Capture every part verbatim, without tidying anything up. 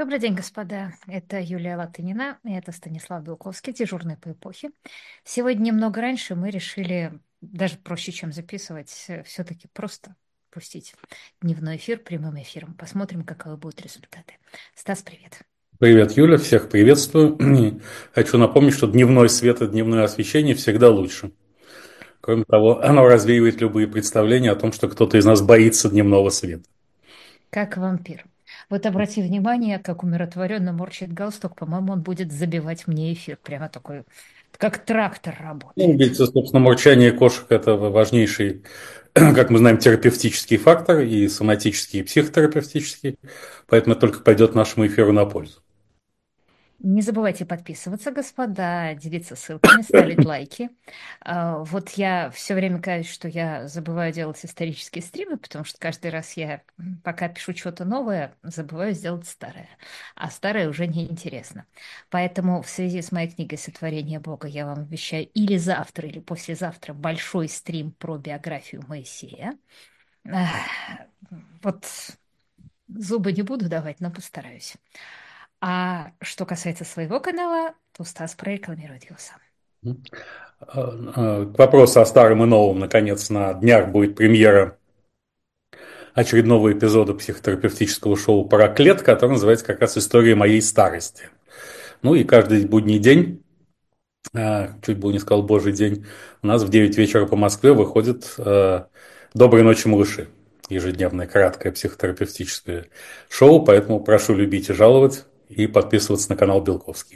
Добрый день, господа. Это Юлия Латынина, и это Станислав Белковский, дежурный по эпохе. Сегодня немного раньше мы решили, даже проще, чем записывать, все-таки просто пустить дневной эфир прямым эфиром. Посмотрим, каковы будут результаты. Стас, привет. Привет, Юля, всех приветствую. Хочу напомнить, что дневной свет и дневное освещение всегда лучше. Кроме того, оно развеивает любые представления о том, что кто-то из нас боится дневного света. Как вампир. Вот обрати внимание, как умиротворенно морщит галстук. По-моему, он будет забивать мне эфир. Прямо такой, как трактор Ну, работает. ведь, собственно, мурчание кошек – это важнейший, как мы знаем, терапевтический фактор, и соматический, и психотерапевтический, поэтому это только пойдет нашему эфиру на пользу. Не забывайте подписываться, господа, делиться ссылками, ставить лайки. А, Вот я все время каюсь, что я забываю делать исторические стримы, потому что каждый раз я, м, пока пишу что-то новое, забываю сделать старое. А старое уже неинтересно. Поэтому в связи с моей книгой «Сотворение Бога» я вам обещаю или завтра, или послезавтра большой стрим про биографию Моисея. Ах, Вот зубы не буду давать, но постараюсь. А что касается своего канала, то Стас прорекламирует его сам. К вопросу о старом и новом, наконец, на днях будет премьера очередного эпизода психотерапевтического шоу «Параклет», который называется как раз «История моей старости». Ну и каждый будний день, а, чуть было не сказал божий день, у нас в девять вечера по Москве выходит э, «Доброй ночи, малыши». Ежедневное краткое психотерапевтическое шоу, поэтому прошу любить и жаловать и подписываться на канал Белковский.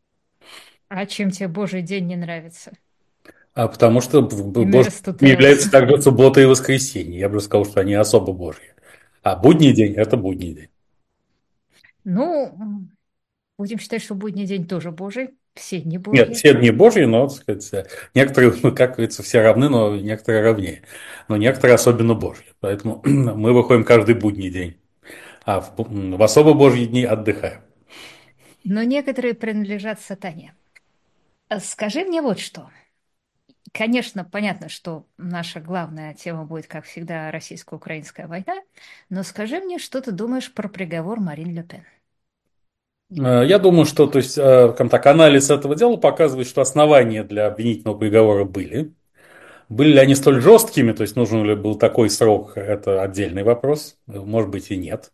А чем тебе Божий день не нравится? А потому что в- в- Имя божьим днем является Аристотелеса. также суббота и воскресенье. Я бы сказал, что они особо божьи. А будний день – это будний день. Ну, м, будем считать, что будний день тоже Божий, все дни Нет, Божьи. все дни Божьи, но, так сказать, некоторые, ну, как говорится, все равны, но некоторые равнее. Но некоторые особенно Божьи. Поэтому мы выходим каждый будний день, а в, в особо Божьи дни отдыхаем. Но некоторые принадлежат сатане. А Скажи мне вот что. Конечно, понятно, что наша главная тема будет, как всегда, российско-украинская война, но скажи мне, что ты думаешь про приговор Марин Ле Пен? Э, Я думаю, что, то есть, э, скажем так, анализ этого дела показывает, что основания для обвинительного приговора были. Были ли они столь жесткими, то есть нужен ли был такой срок, это отдельный вопрос, может быть и нет.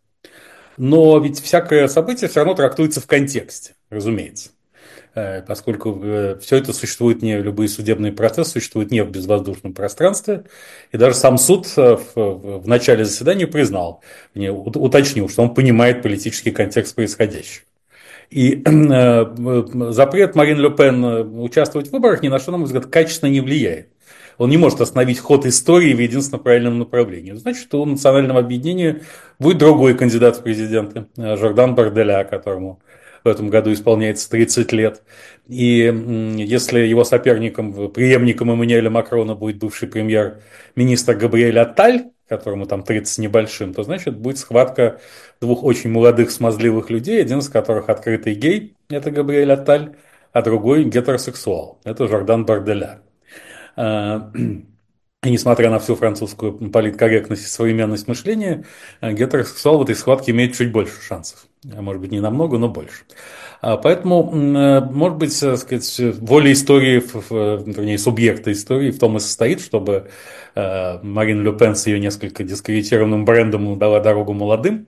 Но ведь всякое событие все равно трактуется в контексте, разумеется. Э, Поскольку все это существует не, любые судебные процессы существуют не в безвоздушном пространстве. И даже сам суд э, в, в начале заседания признал, не, ут- уточнил, что он понимает политический контекст происходящего. И э, запрет Марин Ле Пен э, участвовать в выборах ни на что, на мой взгляд, качественно не влияет. Он не может остановить ход истории в единственно правильном направлении. Значит, у национального объединения будет другой кандидат в президенты, э, Жордан Барделя, которому в этом году исполняется тридцать лет. И если его соперником, преемником Эммануэля Макрона будет бывший премьер-министр Габриэль Атталь, которому там тридцать с небольшим, то значит будет схватка двух очень молодых смазливых людей, один из которых открытый гей, это Габриэль Атталь, а другой гетеросексуал, это Жордан Барделя. А, И несмотря на всю французскую политкорректность и современность мышления, э, гетеросексуал в этой схватке имеет чуть больше шансов. А Может быть, не намного, но больше. А Поэтому, э, может быть, так сказать, воля истории, в- в- вернее, субъекта истории в том и состоит, чтобы э, Марин Ле Пен с ее несколько дискредитированным брендом дала дорогу молодым,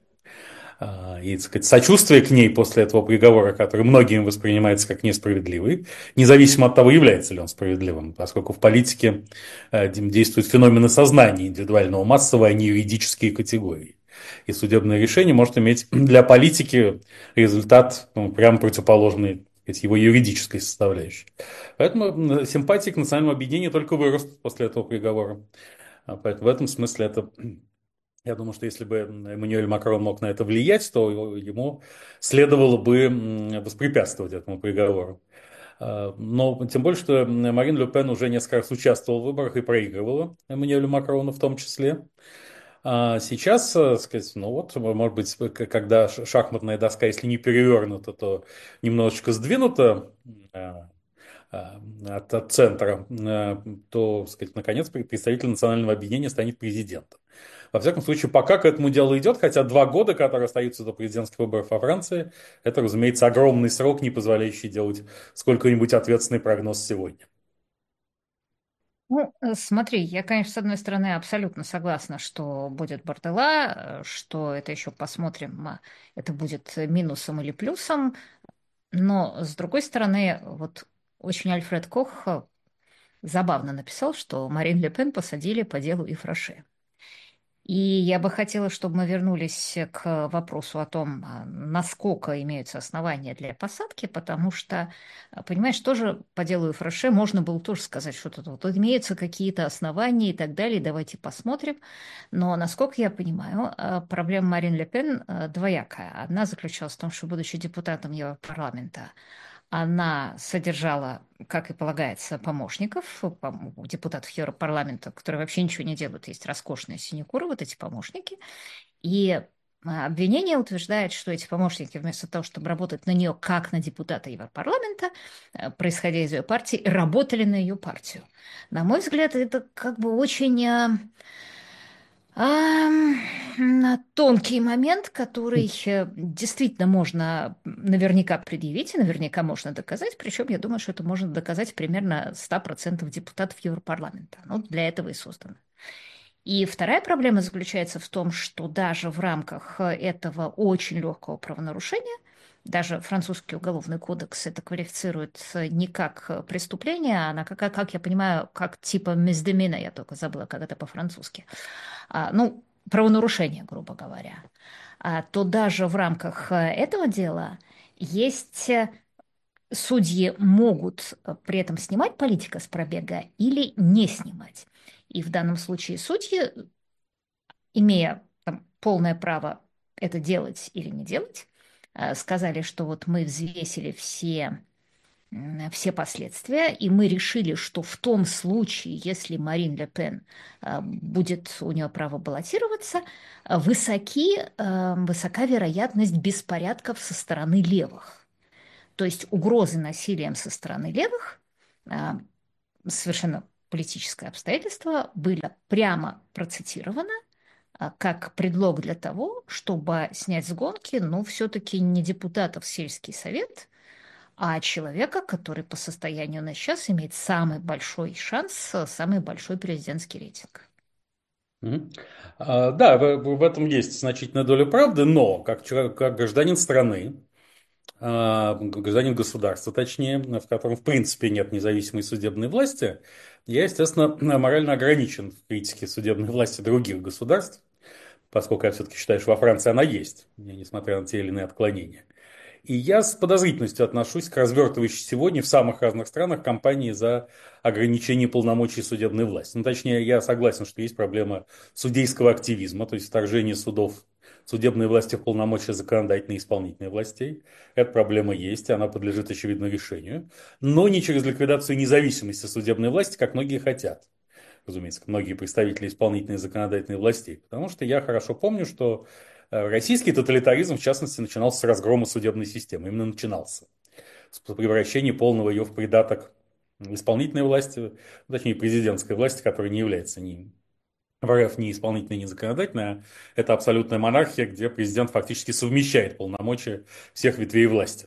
а, и, так сказать, сочувствие к ней после этого приговора, который многими воспринимается как несправедливый, независимо от того, является ли он справедливым, поскольку в политике э, действуют феномены сознания индивидуального массового, а не юридические категории. И судебное решение может иметь для политики результат, ну, прямо противоположный, так сказать, его юридической составляющей. Поэтому симпатии к национальному объединению только вырастут после этого приговора. А Поэтому в этом смысле это, я думаю, что если бы Эммануэль Макрон мог на это влиять, то ему следовало бы воспрепятствовать этому приговору. А, Но тем более, что Марин Ле Пен уже несколько раз участвовала в выборах и проигрывала Эммануэлю Макрону в том числе. А сейчас, э, сказать, ну вот, может быть, к- когда ш- шахматная доска, если не перевернута, то немножечко сдвинута э, э, от, от центра, э, то, сказать, наконец, представитель национального объединения станет президентом. Во всяком случае, пока к этому делу идет, хотя два года, которые остаются до президентских выборов во Франции, это, разумеется, огромный срок, не позволяющий делать сколько-нибудь ответственный прогноз сегодня. Ну, э, смотри, я, конечно, с одной стороны абсолютно согласна, что будет бордела, э, что это еще посмотрим, а, это будет минусом или плюсом, но с другой стороны, вот очень Альфред Кох э, забавно написал, что Марин Ле Пен посадили по делу Ифраше. И я бы хотела, чтобы мы вернулись к вопросу о том, а, насколько имеются основания для посадки, потому что, а, понимаешь, тоже по делу Фреше можно было тоже сказать, что тут вот имеются какие-то основания и так далее, давайте посмотрим. Но, насколько я понимаю, а, проблема Марин Ле Пен а, двоякая. Одна заключалась в том, что, будучи депутатом Европарламента, она содержала, как и полагается, помощников, пом- у депутатов Европарламента, которые вообще ничего не делают. Есть роскошная синекура, вот эти помощники. И а, обвинение утверждает, что эти помощники, вместо того, чтобы работать на нее как на депутата Европарламента, э, происходя из ее партии, работали на ее партию. На мой взгляд, это как бы очень а, Ам, на тонкий момент, который э, действительно можно наверняка предъявить и наверняка можно доказать. Причем я думаю, что это можно доказать примерно ста процентов депутатов Европарламента. Ну, для этого и создано. И вторая проблема заключается в том, что даже в рамках э, этого очень легкого правонарушения, даже французский уголовный кодекс это квалифицирует э, не как э, преступление, а на, как, как я понимаю, как типа misdemeanor, я только забыла, как это по-французски. А, ну, правонарушение, грубо говоря. А, то даже в рамках э, этого дела есть э, судьи могут э, при этом снимать политика с пробега или не снимать. И в данном случае судьи, имея там, полное право это делать или не делать, э, сказали, что вот мы взвесили все, м, все последствия, и мы решили, что в том случае, если Марин Ле Пен э, будет у нее право баллотироваться, э, высоки, э, высока вероятность беспорядков со стороны левых. То есть угрозы насилием со стороны левых, а, совершенно политическое обстоятельство, были прямо процитированы а, как предлог для того, чтобы снять с гонки, ну, все-таки не депутата в сельский совет, а человека, который по состоянию на сейчас имеет самый большой шанс, э, самый большой президентский рейтинг. Мгм. А, Да, в, в этом есть значительная доля правды, но как, человек- как гражданин страны, а, гражданин государства, точнее, в котором в принципе нет независимой судебной власти, я, естественно, морально ограничен в критике судебной власти других государств, поскольку я все-таки считаю, что во Франции она есть, несмотря на те или иные отклонения. И я с подозрительностью отношусь к развертывающей сегодня в самых разных странах кампании за ограничение полномочий судебной власти. Ну, точнее, я согласен, что есть проблема судейского активизма, то есть вторжение судов, судебной власти в полномочия законодательной и исполнительной властей. Эта проблема есть, и она подлежит, очевидно, решению. Но не через ликвидацию независимости судебной власти, как многие хотят, разумеется, многие представители исполнительной и законодательной властей. Потому что я хорошо помню, что э, российский тоталитаризм, в частности, начинался с разгрома судебной системы. Именно начинался. С превращения полного ее в придаток исполнительной власти, точнее, президентской власти, которая не является ни в РФ ни исполнительной, ни законодательной, а это абсолютная монархия, где президент фактически совмещает полномочия всех ветвей власти.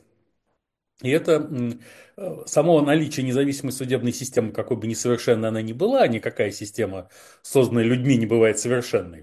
И это м, э, само наличие независимой судебной системы, какой бы несовершенной она ни была, никакая система, созданная людьми, не бывает совершенной.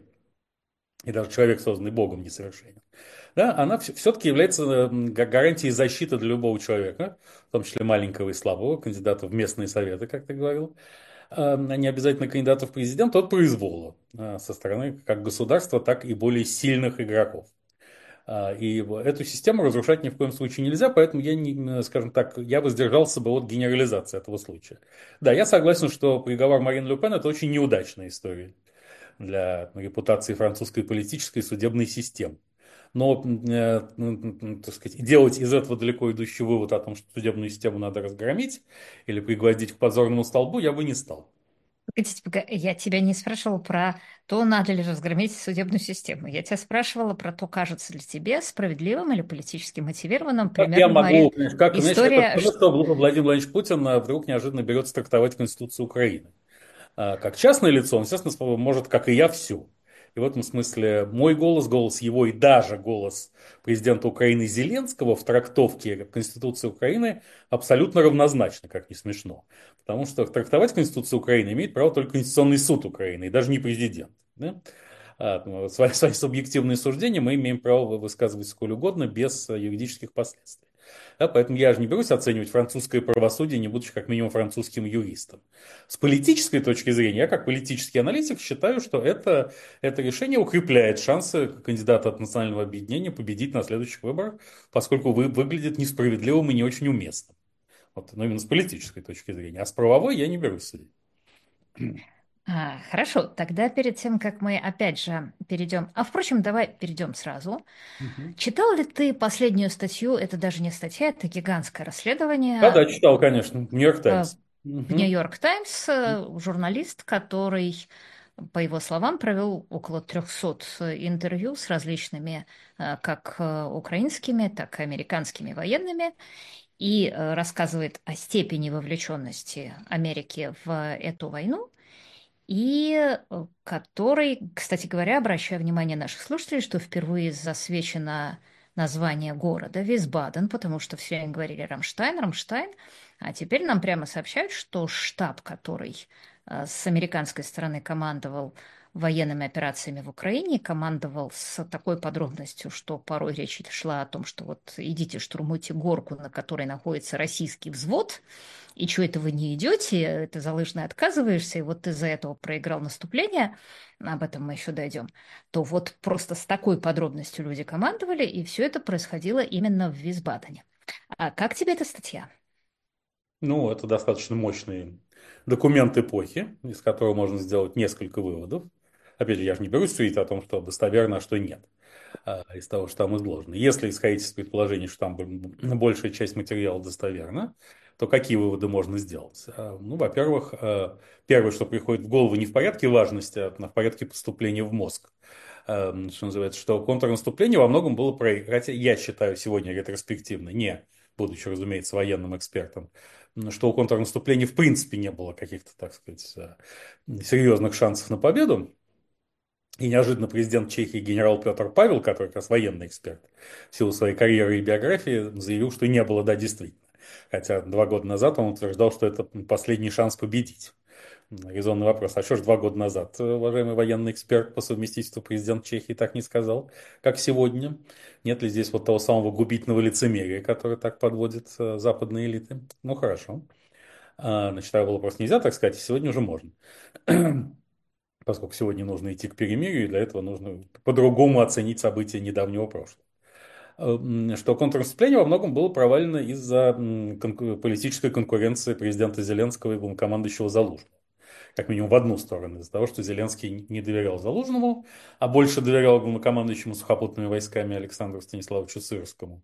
И даже человек, созданный Богом, несовершенен. Да, она все-таки является м, га- гарантией защиты для любого человека, в том числе маленького и слабого, кандидата в местные советы, как ты говорил, а не обязательно кандидата в президент, от произвола а, со стороны как государства, так и более сильных игроков. А, И в- эту систему разрушать ни в коем случае нельзя, поэтому я, не, скажем так, я воздержался бы от генерализации этого случая. Да, я согласен, что приговор Марин Ле Пен – это очень неудачная история для репутации французской политической и судебной системы. Но, э, ну, так сказать, делать из этого далеко идущий вывод о том, что судебную систему надо разгромить или пригвоздить к позорному столбу, я бы не стал. Погодите, пога- я тебя не спрашивала про то, надо ли разгромить судебную систему. Я тебя спрашивала про то, кажется ли тебе справедливым или политически мотивированным, Как я примерно, могу, Мария, понимаешь, как, знаешь, это история, все равно, что Владимир Владимирович Путин а, вдруг неожиданно берется трактовать Конституцию Украины. А, Как частное лицо, он, естественно, может, как и я, все. И в этом смысле мой голос, голос его и даже голос президента Украины Зеленского в трактовке Конституции Украины абсолютно равнозначны, как ни смешно. Потому что трактовать Конституцию Украины имеет право только Конституционный суд Украины, и даже не президент. Да? А, ну, свои, свои субъективные суждения мы имеем право высказывать сколь угодно, без э, юридических последствий. Да, поэтому я же не берусь оценивать французское правосудие, не будучи как минимум французским юристом. С политической точки зрения, я как политический аналитик считаю, что это, это решение укрепляет шансы кандидата от национального объединения победить на следующих выборах, поскольку вы, выглядит несправедливым и не очень уместным. Вот, но именно с политической точки зрения. А с правовой я не берусь судить. А, хорошо, тогда перед тем, как мы опять же перейдем... А, впрочем, давай перейдем сразу. Мгм. Читал ли ты последнюю статью? Это даже не статья, это гигантское Да, расследование да, читал, конечно. Нью-Йорк э, Таймс. в Мгм. Нью-Йорк Таймс, э, журналист, который, по его словам, провел около трехсот интервью с различными э, как э, украинскими, так и американскими военными, и э, рассказывает о степени вовлеченности Америки в эту войну, и э, который, кстати говоря, обращаю внимание наших слушателей, что впервые засвечено название города Висбаден, потому что все время говорили Рамштайн, Рамштайн, а теперь нам прямо сообщают, что штаб, который э, с американской стороны командовал военными операциями в Украине, командовал с такой подробностью, что порой речь шла о том, что вот идите штурмуйте горку, на которой находится российский взвод, и что это вы не идете, это залыжно отказываешься, и вот ты из-за этого проиграл наступление, об этом мы еще дойдем, то вот просто с такой подробностью люди командовали, и все это происходило именно в Висбадене. А как тебе эта статья? Ну, это достаточно мощный документ эпохи, из которого можно сделать несколько выводов. Опять же, я же не берусь судить о том, что достоверно, а что нет, а, из того, что там изложено. Если исходить из предположений, что там б- большая часть материала достоверна, то какие выводы можно сделать? А, Ну, во-первых, а, первое, что приходит в голову, не в порядке важности, а в порядке поступления в мозг. А, Что называется, что контрнаступление во многом было проиграно. Хотя я считаю сегодня ретроспективно, не будучи, разумеется, военным экспертом, что у контрнаступления в принципе не было каких-то, так сказать, а, серьезных шансов на победу. И неожиданно президент Чехии генерал Петр Павел, который как раз военный эксперт в силу своей карьеры и биографии, заявил, что не было, да, действительно. Хотя два года назад он утверждал, что это последний шанс победить. Резонный вопрос. А что ж два года назад, уважаемый военный эксперт по совместительству президент Чехии так не сказал, как сегодня? Нет ли здесь вот того самого губительного лицемерия, которое так подводит э, западные элиты? Ну, хорошо. А, Значит, тогда было просто нельзя так сказать, и сегодня уже можно. Поскольку сегодня нужно идти к перемирию, и для этого нужно по-другому оценить события недавнего прошлого. Э, Что контрнаступление во многом было провалено из-за м, конку- политической конкуренции президента Зеленского и главнокомандующего Залужного. Как минимум в одну сторону, из-за того, что Зеленский не доверял Залужному, а больше доверял главнокомандующему сухопутными войсками Александру Станиславовичу Сырскому.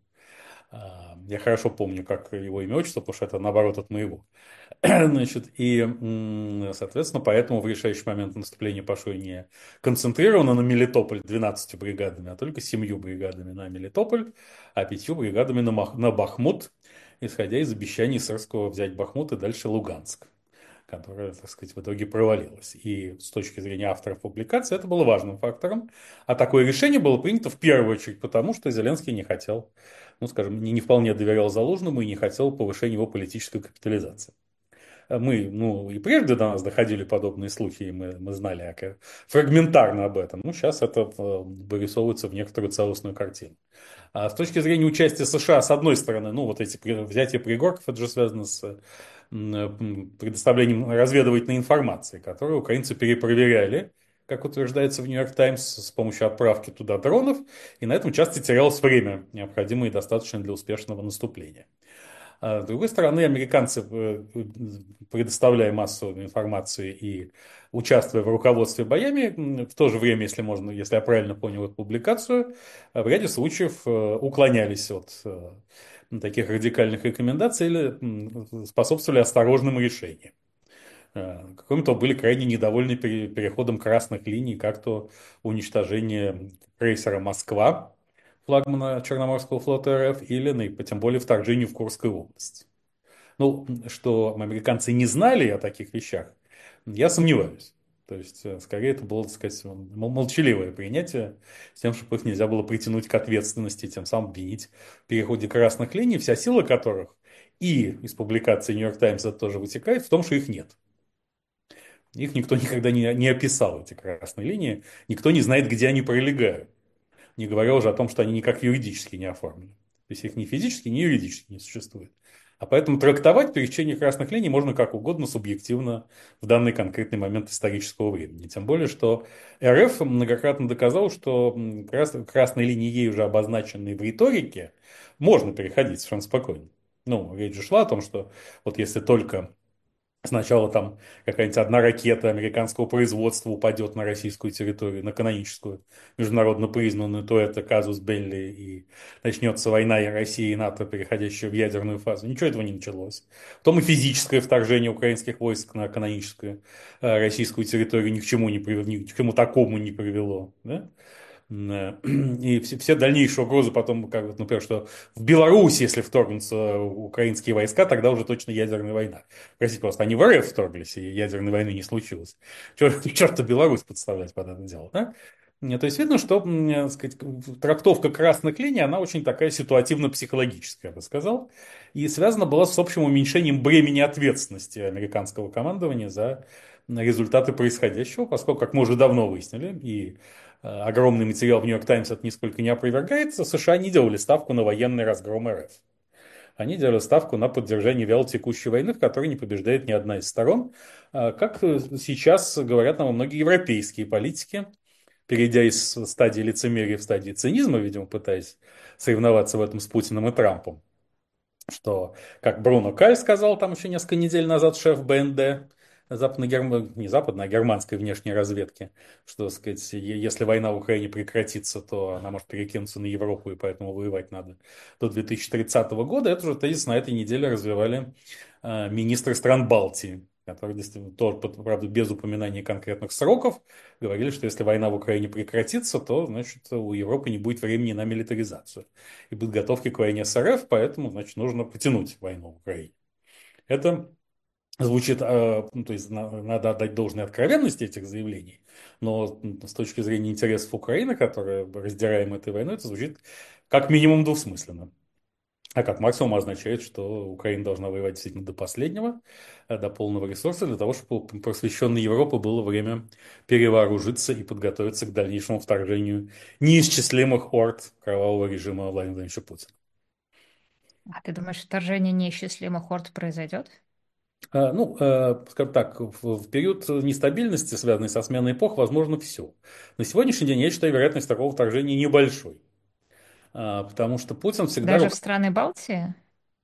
А, Я хорошо помню, как его имя, отчество, потому что это наоборот от моего. Значит, и, м, соответственно, поэтому в решающий момент наступления пошло не концентрировано на Мелитополь двенадцатью бригадами, а только семью бригадами на Мелитополь, а пятью бригадами на, Мах- на Бахмут, исходя из обещаний Сырского взять Бахмут и дальше Луганск, которая, так сказать, в итоге провалилась. И с точки зрения авторов публикации это было важным фактором. А такое решение было принято в первую очередь потому, что Зеленский не хотел, ну, скажем, не, не вполне доверял Залужному и не хотел повышения его политической капитализации. Мы, ну, и прежде до нас доходили подобные слухи, и мы, мы знали ока- фрагментарно об этом. Ну, сейчас это э, вырисовывается в некоторую целостную картину. А с точки зрения участия США, с одной стороны, ну, вот эти при- взятие пригорков, это же связано с м, м, предоставлением разведывательной информации, которую украинцы перепроверяли, как утверждается в Нью-Йорк Таймс, с помощью отправки туда дронов, и на этом часто терялось время, необходимое и достаточное для успешного наступления. А с другой стороны, американцы, э, предоставляя массу информации и участвуя в руководстве боями, м, в то же время, если можно, если я правильно понял эту публикацию, э, в ряде случаев э, уклонялись от э, таких радикальных рекомендаций или м, способствовали осторожным решениям. Э, Кроме того, были крайне недовольны пере- переходом красных линий, как то уничтожение крейсера «Москва», флагмана Черноморского флота Р Ф, или, ну, и тем более, вторжению в Курскую область. Ну, что американцы не знали о таких вещах, я сомневаюсь. То есть, э, скорее, это было, так сказать, мол- молчаливое принятие с тем, чтобы их нельзя было притянуть к ответственности, тем самым обвинить в переходе красных линий, вся сила которых и из публикации Нью-Йорк Таймс это тоже вытекает в том, что их нет. Их никто никогда не, не описал, эти красные линии. Никто не знает, где они пролегают. Не говоря уже о том, что они никак юридически не оформлены. То есть их ни физически, ни юридически не существует. А поэтому трактовать пересечение красных линий можно как угодно субъективно в данный конкретный момент исторического времени. Тем более, что РФ многократно доказал, что крас- красные линии, ей уже обозначенные в риторике, можно переходить совершенно спокойно. Ну, речь же шла о том, что вот если только сначала там какая-нибудь одна ракета американского производства упадет на российскую территорию, на каноническую, международно признанную, то это казус белли, и начнется война и России и НАТО, переходящая в ядерную фазу. Ничего этого не началось. Потом и физическое вторжение украинских войск на каноническую э, российскую территорию ни к чему не привело, ни к чему такому не привело. Да? Э, И все, все дальнейшие угрозы потом, как, вот, например, что в Беларусь, если вторгнутся украинские войска, тогда уже точно ядерная война. Простите, просто они в РФ вторглись, и ядерной войны не случилось. Черт, черт Беларусь подставлять под это дело, да? Э, То есть видно, что м, э, сказать, трактовка красных линий, она очень такая ситуативно-психологическая, я бы сказал, и связана была с общим уменьшением бремени ответственности американского командования за результаты происходящего, поскольку, как мы уже давно выяснили, и э, огромный материал в Нью-Йорк Таймс это нисколько не опровергается, США не делали ставку на военный разгром РФ. Они делали ставку на поддержание вялотекущей войны, в которой не побеждает ни одна из сторон, а, как э, сейчас говорят нам многие европейские политики, перейдя из стадии лицемерия в стадии цинизма, видимо, пытаясь соревноваться в этом с Путиным и Трампом, что, как Бруно Каль сказал там еще несколько недель назад, шеф БНД, западно-герм... не западной, а германской внешней разведки, что, так сказать, если война в Украине прекратится, то она может перекинуться на Европу, и поэтому воевать надо до две тысячи тридцатого года. Это же тезис на этой неделе развивали э, министры стран Балтии, которые, действительно, тоже, правда, без упоминания конкретных сроков, говорили, что если война в Украине прекратится, то, значит, у Европы не будет времени на милитаризацию и подготовки к войне с РФ, поэтому, значит, нужно потянуть войну в Украине. Это звучит, э, ну, то есть надо отдать должное откровенности этих заявлений, но с точки зрения интересов Украины, которая раздираема этой войной, это звучит как минимум двусмысленно. А как максимум означает, что Украина должна воевать действительно до последнего, э, до полного ресурса, для того, чтобы у просвещенной Европы было время перевооружиться и подготовиться к дальнейшему вторжению неисчислимых орд кровавого режима Владимира Владимировича Путина. А ты думаешь, вторжение неисчислимых хорд произойдет? А, Ну, э, скажем так, в, в период нестабильности, связанный со сменой эпох, возможно все. На сегодняшний день я считаю вероятность такого вторжения небольшой. А, Потому что Путин всегда... Даже в рук- страны Балтии?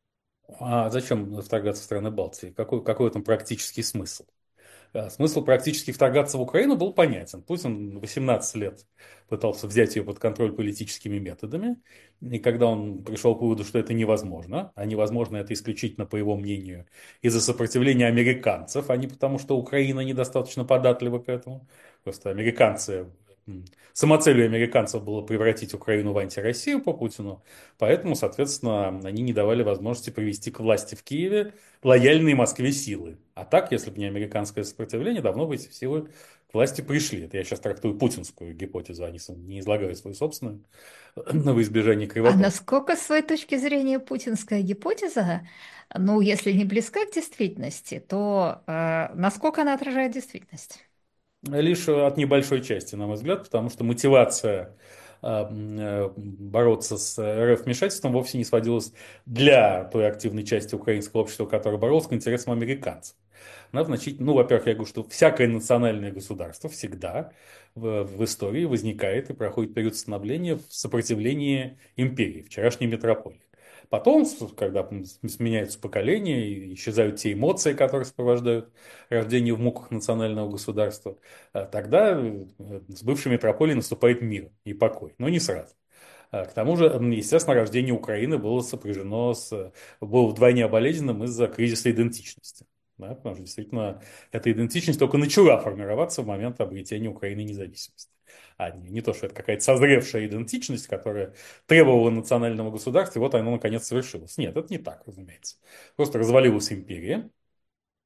А зачем вторгаться в страны Балтии? Какой, какой в этом практический смысл? А, Смысл практически вторгаться в Украину был понятен. Путин восемнадцать лет пытался взять ее под контроль политическими методами. И когда он пришел к выводу, что это невозможно, а невозможно это исключительно, по его мнению, из-за сопротивления американцев, а не потому, что Украина недостаточно податлива к этому. Просто американцы, м, самоцелью американцев было превратить Украину в антироссию по Путину, поэтому, соответственно, они не давали возможности привести к власти в Киеве лояльные Москве силы. А так, если бы не американское сопротивление, давно бы эти силы к власти пришли. Это я сейчас трактую путинскую гипотезу, а не, с- не излагаю свою собственную во избежание А кривотолка. насколько, с своей точки зрения, путинская гипотеза, ну, если не близка к действительности, то э, насколько она отражает действительность? Лишь от небольшой части, на мой взгляд, потому что мотивация а, м, э, бороться с РФ-вмешательством вовсе не сводилась для той активной части украинского общества, которая боролась, к интересам американцев. Она значительно, ну, во-первых, я говорю, что всякое национальное государство всегда в, в истории возникает и проходит период становления в сопротивлении империи, вчерашней метрополии. Потом, когда сменяются поколения и исчезают те эмоции, которые сопровождают рождение в муках национального государства, а тогда э, с бывшей метрополией наступает мир и покой, но не сразу. А К тому же, м, естественно, рождение Украины было сопряжено с, было вдвойне болезненным из-за кризиса идентичности. Да, потому что действительно эта идентичность только начала формироваться в момент обретения Украины независимости. А не, не то, что это какая-то созревшая идентичность, которая требовала национального государства, и вот оно наконец совершилось. Нет, это не так, разумеется. Просто развалилась империя,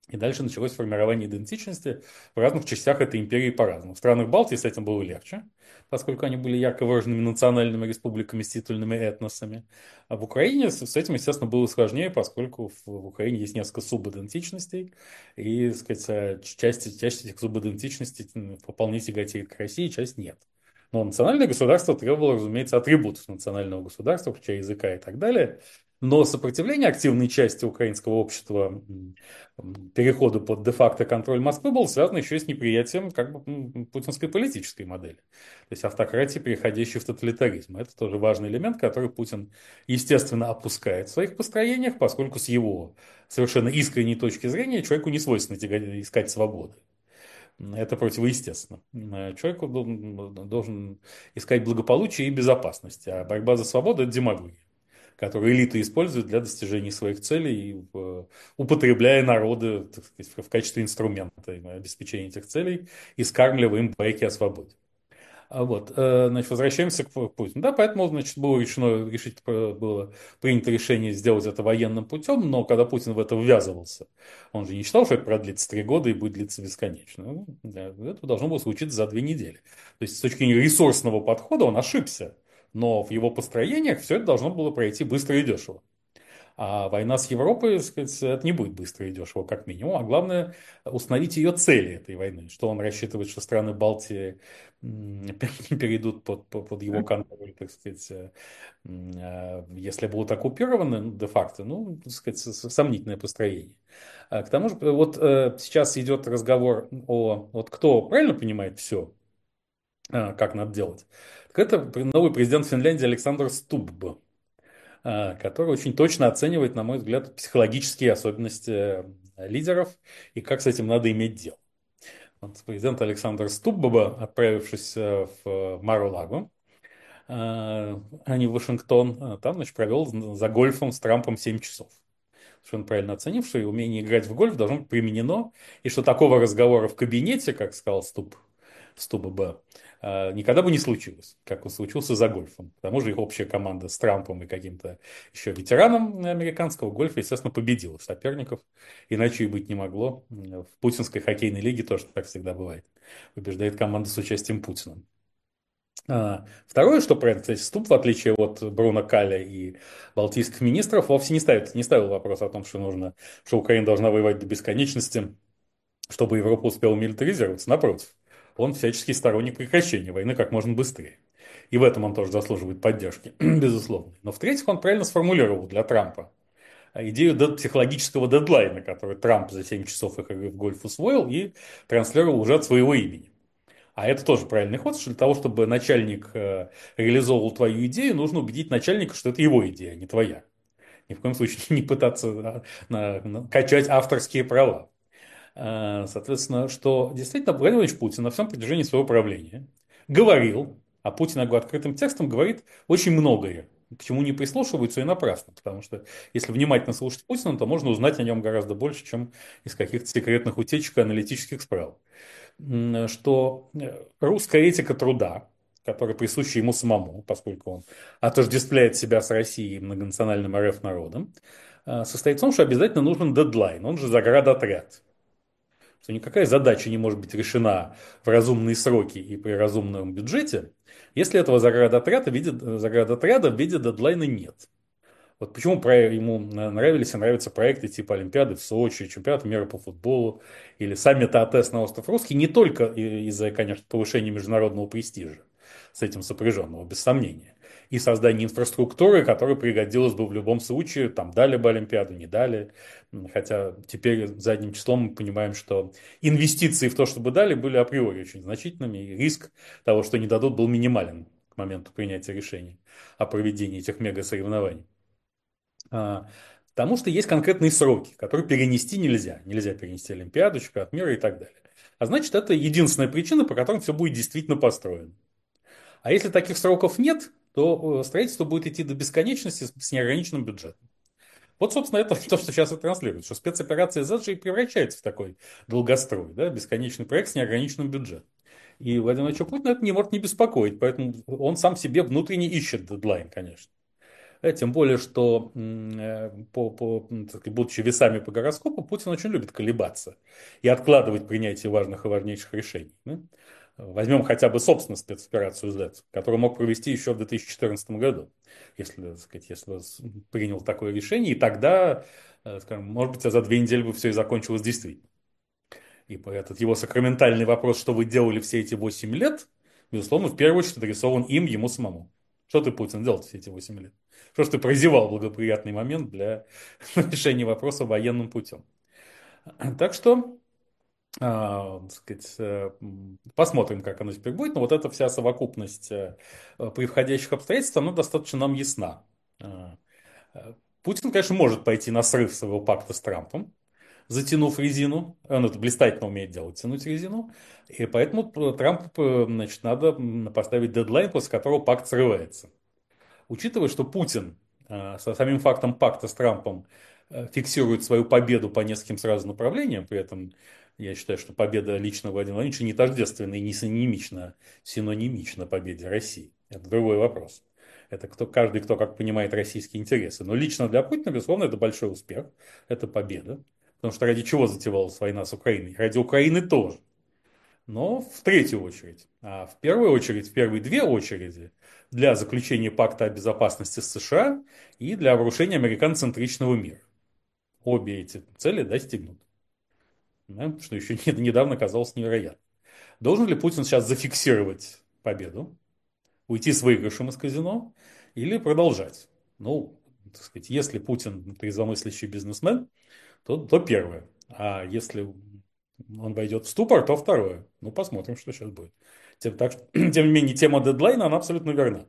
И дальше началось формирование идентичности в разных частях этой империи по-разному. В странах Балтии с этим было легче, поскольку они были ярко выраженными национальными республиками с титульными этносами. А в Украине с с этим, естественно, было сложнее, поскольку в, в Украине есть несколько субидентичностей, и, так сказать, э, часть, часть этих субидентичностей м, вполне тяготеет к России, часть нет. Но национальное государство требовало, разумеется, атрибутов национального государства, включая языка и так далее. Но сопротивление активной части украинского общества переходу под де-факто контроль Москвы был связан еще и с неприятием как бы, путинской политической модели. То есть автократии, переходящей в тоталитаризм. Это тоже важный элемент, который Путин, естественно, опускает в своих построениях, поскольку с его совершенно искренней точки зрения человеку не свойственно искать свободы. Это противоестественно. Человеку должен искать благополучие и безопасность, а борьба за свободу – это демагогия, которые элиты используют для достижения своих целей, употребляя народы, так сказать, в качестве инструмента обеспечения этих целей и скармливая им байки о свободе. А вот, э, значит, возвращаемся к Путину. Да, поэтому, значит, было решено, решить, э, было принято решение сделать это военным путем, но когда Путин в это ввязывался, он же не считал, что это продлится три года и будет длиться бесконечно. Ну, да, это должно было случиться за две недели. То есть, с точки зрения ресурсного подхода он ошибся, но в его построениях все это должно было пройти быстро и дешево. А война с Европой, так сказать, это не будет быстро и дешево, как минимум. А главное, установить ее цели этой войны. Что он рассчитывает, что страны Балтии перейдут под, под его контроль, так сказать, э, если будут оккупированы ну, де-факто, ну, так сказать, сомнительное построение. А к тому же, вот э, сейчас идет разговор о, вот кто правильно понимает все, как надо делать. Так это новый президент Финляндии Александр Стубб, который очень точно оценивает, на мой взгляд, психологические особенности э, лидеров и как с этим надо иметь дело. Вот президент Александр Стубба, отправившись э, в Мар-a-Лаго, а не в Вашингтон, там, значит, провел за гольфом с Трампом семь часов. Совершенно правильно оценив, что и умение играть в гольф должно быть применено, и что такого разговора в кабинете, как сказал Стуб, Стуба Б, никогда бы не случилось, как он случился за гольфом. К тому же их общая команда с Трампом и каким-то еще ветераном американского гольфа, естественно, победила соперников. Иначе и быть не могло. В путинской хоккейной лиге тоже так всегда бывает. Побеждает команда с участием Путина. Второе, что про это, кстати, Ступ, в отличие от Бруно Калля и балтийских министров, вовсе не ставит, не ставил вопрос о том, что нужно, что Украина должна воевать до бесконечности, чтобы Европа успела милитаризироваться. Напротив, он всяческий сторонник прекращения войны как можно быстрее. И в этом он тоже заслуживает поддержки, безусловно. Но в-третьих, он правильно сформулировал для Трампа идею психологического дедлайна, который Трамп за семь часов их игры в гольф усвоил и транслировал уже от своего имени. А это тоже правильный ход, что для того, чтобы начальник э, реализовывал твою идею, нужно убедить начальника, что это его идея, а не твоя. Ни в коем случае не пытаться на, на, на, качать авторские права. Э, соответственно, что действительно Владимир Владимирович Путин на всем протяжении своего правления говорил, а Путин, я говорю, открытым текстом говорит очень многое, к чему не прислушиваются и напрасно, потому что если внимательно слушать Путина, то можно узнать о нем гораздо больше, чем из каких-то секретных утечек и аналитических справок. Что русская этика труда, которая присуща ему самому, поскольку он отождествляет себя с Россией и многонациональным эр эф народом, состоит в том, что обязательно нужен дедлайн, он же заградотряд. Что никакая задача не может быть решена в разумные сроки и при разумном бюджете, если этого заградотряда в виде, заградотряда в виде дедлайна нет. Вот почему ему нравились и нравятся проекты типа Олимпиады в Сочи, чемпионата мира по футболу или саммита АТЭС на остров Русский, не только из-за, конечно, повышения международного престижа, с этим сопряженного, без сомнения, и создания инфраструктуры, которая пригодилась бы в любом случае, там дали бы Олимпиаду, не дали, хотя теперь задним числом мы понимаем, что инвестиции в то, чтобы дали, были априори очень значительными, и риск того, что не дадут, был минимален к моменту принятия решения о проведении этих мега-соревнований. Потому что есть конкретные сроки, которые перенести нельзя. Нельзя перенести Олимпиаду, чемпионат мира и так далее. А значит, это единственная причина, по которой все будет действительно построено. А если таких сроков нет, то строительство будет идти до бесконечности с неограниченным бюджетом. Вот, собственно, это то, что сейчас и транслируется, что спецоперация зет же и превращается в такой долгострой, да, бесконечный проект с неограниченным бюджетом. И Владимир Владимирович Путин это не может не беспокоить, поэтому он сам себе внутренне ищет дедлайн, конечно. Э, Тем более, что, м, э, по, по, м, так сказать, будучи весами по гороскопу, Путин очень любит колебаться и откладывать принятие важных и важнейших решений. Да. Возьмем хотя бы, собственно, спецоперацию Z, которую мог провести еще в две тысячи четырнадцатом году, если, так сказать, если бы с- принял такое решение. И тогда, э, скажем, может быть, а за две недели бы все и закончилось действительно. И по этот его сакраментальный вопрос, что вы делали все эти восемь лет, безусловно, в первую очередь адресован им, ему самому. Что ты, Путин, делал все эти восемь лет? Что ж ты прозевал благоприятный момент для решения вопроса военным путем? Так что, а, так сказать, э, м, посмотрим, как оно теперь будет. Но вот эта вся совокупность э, э, происходящих обстоятельств, она достаточно нам ясна. А, э, Путин, конечно, может пойти на срыв своего пакта с Трампом, затянув резину. Он это блистательно умеет делать, тянуть резину. И поэтому Трампу, э, значит, надо м, поставить дедлайн, после которого пакт срывается. Учитывая, что Путин э, со самим фактом пакта с Трампом э, фиксирует свою победу по нескольким сразу направлениям, при этом я считаю, что победа лично Владимира Владимировича не тождественна и не синонимична, синонимична победе России. Это другой вопрос. Это кто, каждый, кто как понимает российские интересы. Но лично для Путина, безусловно, это большой успех, это победа. Потому что ради чего затевалась война с Украиной? Ради Украины тоже. Но в третью очередь. А в первую очередь, в первые две очереди для заключения пакта о безопасности с США и для обрушения американцентричного мира. Обе эти цели достигнуты. Да, что еще недавно казалось невероятным. Должен ли Путин сейчас зафиксировать победу, уйти с выигрышем из казино или продолжать? Ну, так сказать, если Путин трезвомыслящий бизнесмен, то, то первое. А если он войдет в ступор, то второе. Ну, посмотрим, что сейчас будет. Тем, так, что- тем не менее, тема дедлайна, она абсолютно верна.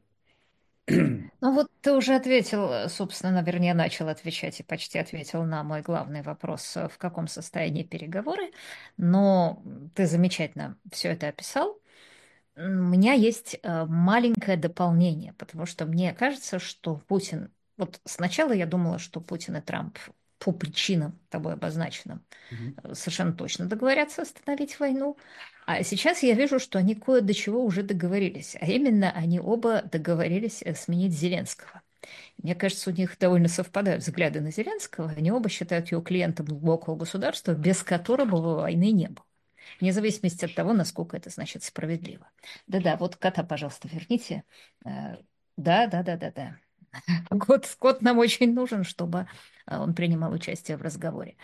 Ну вот ты уже ответил, э, собственно, вернее, начал отвечать и почти ответил на мой главный вопрос, э, в каком состоянии переговоры, но ты замечательно все это описал. М, У меня есть э, маленькое дополнение, потому что мне кажется, что Путин... Вот сначала я думала, что Путин и Трамп по причинам тобой обозначенным Мгм. э, совершенно точно договорятся остановить войну. А сейчас я вижу, что они кое до чего уже договорились. А именно, они оба договорились э, сменить Зеленского. Мне кажется, у них довольно совпадают взгляды на Зеленского. Они оба считают его клиентом глубокого государства, без которого бы войны не было. Вне зависимости от того, насколько это значит справедливо. Да-да, вот кота, пожалуйста, верните. Э, Да, да, да, да, да. Кот, кот нам очень нужен, чтобы э, он принимал участие в разговоре.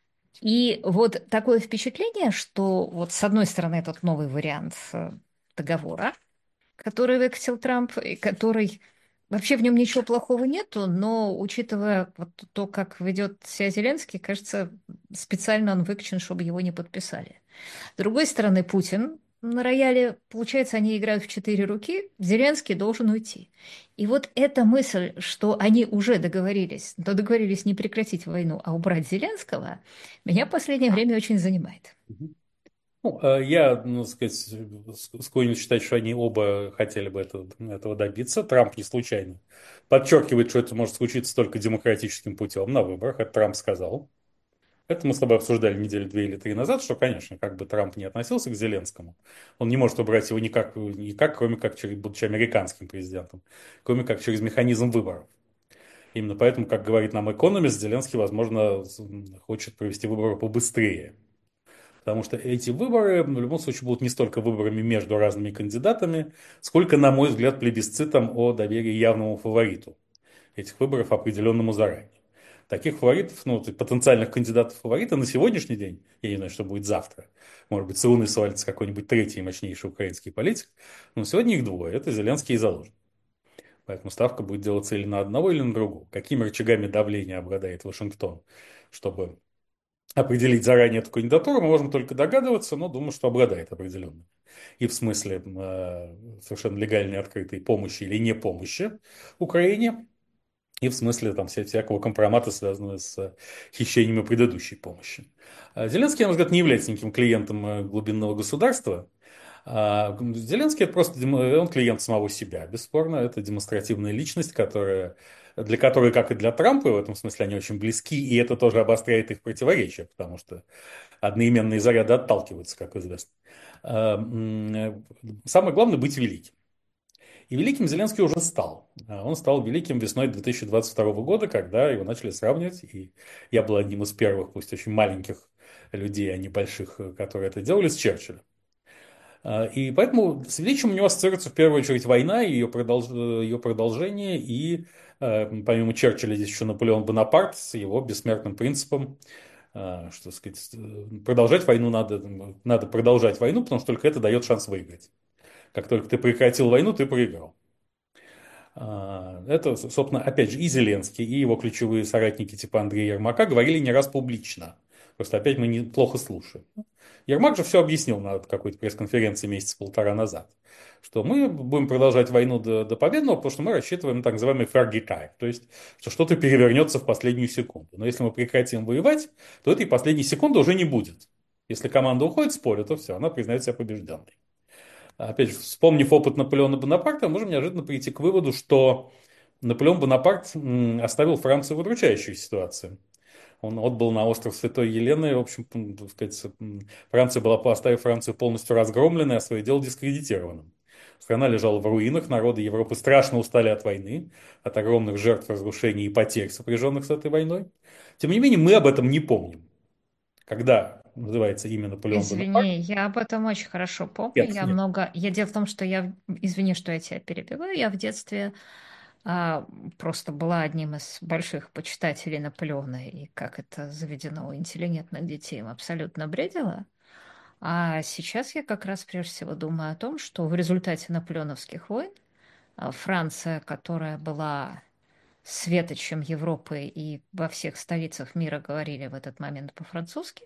И вот такое впечатление, что вот с одной стороны этот новый вариант э, договора, который выкатил Трамп, и который вообще в нем ничего плохого нету, но учитывая вот то, как ведет себя Зеленский, кажется, специально он выкачан, чтобы его не подписали. С другой стороны, Путин на рояле, получается, они играют в четыре руки, Зеленский должен уйти. И вот эта мысль, что они уже договорились, но договорились не прекратить войну, а убрать Зеленского, меня в последнее время очень занимает. Мгм. Ну, э, я, ну, сказать, с- склонен считать, что они оба хотели бы это- этого добиться. Трамп не случайно подчеркивает, что это может случиться только демократическим путем на выборах. Это Трамп сказал. Это мы с тобой обсуждали недели две или три назад, что, конечно, как бы Трамп не относился к Зеленскому, он не может убрать его никак, никак кроме как через, будучи американским президентом, кроме как через механизм выборов. Именно поэтому, как говорит нам Экономист, Зеленский, возможно, хочет провести выборы побыстрее. Потому что эти выборы в любом случае будут не столько выборами между разными кандидатами, сколько, на мой взгляд, плебисцитом о доверии явному фавориту этих выборов, определенному заранее. Таких фаворитов, ну, потенциальных кандидатов в фавориты на сегодняшний день, я не знаю, что будет завтра. Может быть, с Луны свалится какой-нибудь третий мощнейший украинский политик. Но сегодня их двое. Это Зеленский и Залужный. Поэтому ставка будет делаться или на одного, или на другого. Какими рычагами давления обладает Вашингтон, чтобы определить заранее эту кандидатуру, мы можем только догадываться, но думаю, что обладает определенно. И в смысле э, совершенно легальной открытой помощи или не помощи Украине, и в смысле там вся- всякого компромата, связанного с хищениями предыдущей помощи. А Зеленский, на мой взгляд, не является никаким клиентом э, глубинного государства. А Зеленский это просто демо- он клиент самого себя, бесспорно. Это демонстративная личность, которая, для которой, как и для Трампа, в этом смысле они очень близки, и это тоже обостряет их противоречия, потому что одноименные заряды отталкиваются, как известно. А, м, э, Самое главное быть великим. И великим Зеленский уже стал. А Он стал великим весной две тысячи двадцать второго года, когда его начали сравнивать. И я был одним из первых, пусть очень маленьких людей, а не больших, которые это делали, с Черчиллем. А, И поэтому с величием у него ассоциируется в первую очередь война и ее, продолж... ее продолжение. И э, помимо Черчилля здесь еще Наполеон Бонапарт с его бессмертным принципом, э, что сказать, э, продолжать войну надо, надо продолжать войну, потому что только это дает шанс выиграть. Как только ты прекратил войну, ты проиграл. А, Это, собственно, опять же, и Зеленский, и его ключевые соратники типа Андрея Ермака говорили не раз публично. Просто опять мы неплохо слушаем. Ермак же все объяснил на какой-то пресс-конференции месяца полтора назад, что мы будем продолжать войну до, до победного, потому что мы рассчитываем на так называемый фрагитайм, то есть, что что-то перевернется в последнюю секунду. Но если мы прекратим воевать, то этой последней секунды уже не будет. Если команда уходит с поля, то все, она признает себя побежденной. Опять же, вспомнив опыт Наполеона Бонапарта, можем неожиданно прийти к выводу, что Наполеон Бонапарт оставил Францию в удручающей ситуации. Он отбыл на остров Святой Елены. В общем, так сказать, Франция была, оставив Францию полностью разгромленной, а свое дело дискредитированным. Страна лежала в руинах, народы Европы страшно устали от войны, от огромных жертв, разрушений и потерь, сопряженных с этой войной. Тем не менее, мы об этом не помним. Когда называется имя Наполеон Бонапарт? Извини, я об этом очень хорошо помню. Нет, Я нет. много... Я дело в том, что я... Извини, что я тебя перебиваю. Я в детстве а, просто была одним из больших почитателей Наполеона. И как это заведено у интеллигентных детей, им абсолютно бредила. А сейчас я как раз прежде всего думаю о том, что в результате наполеоновских войн а, Франция, которая была светочем Европы и во всех столицах мира говорили в этот момент по-французски,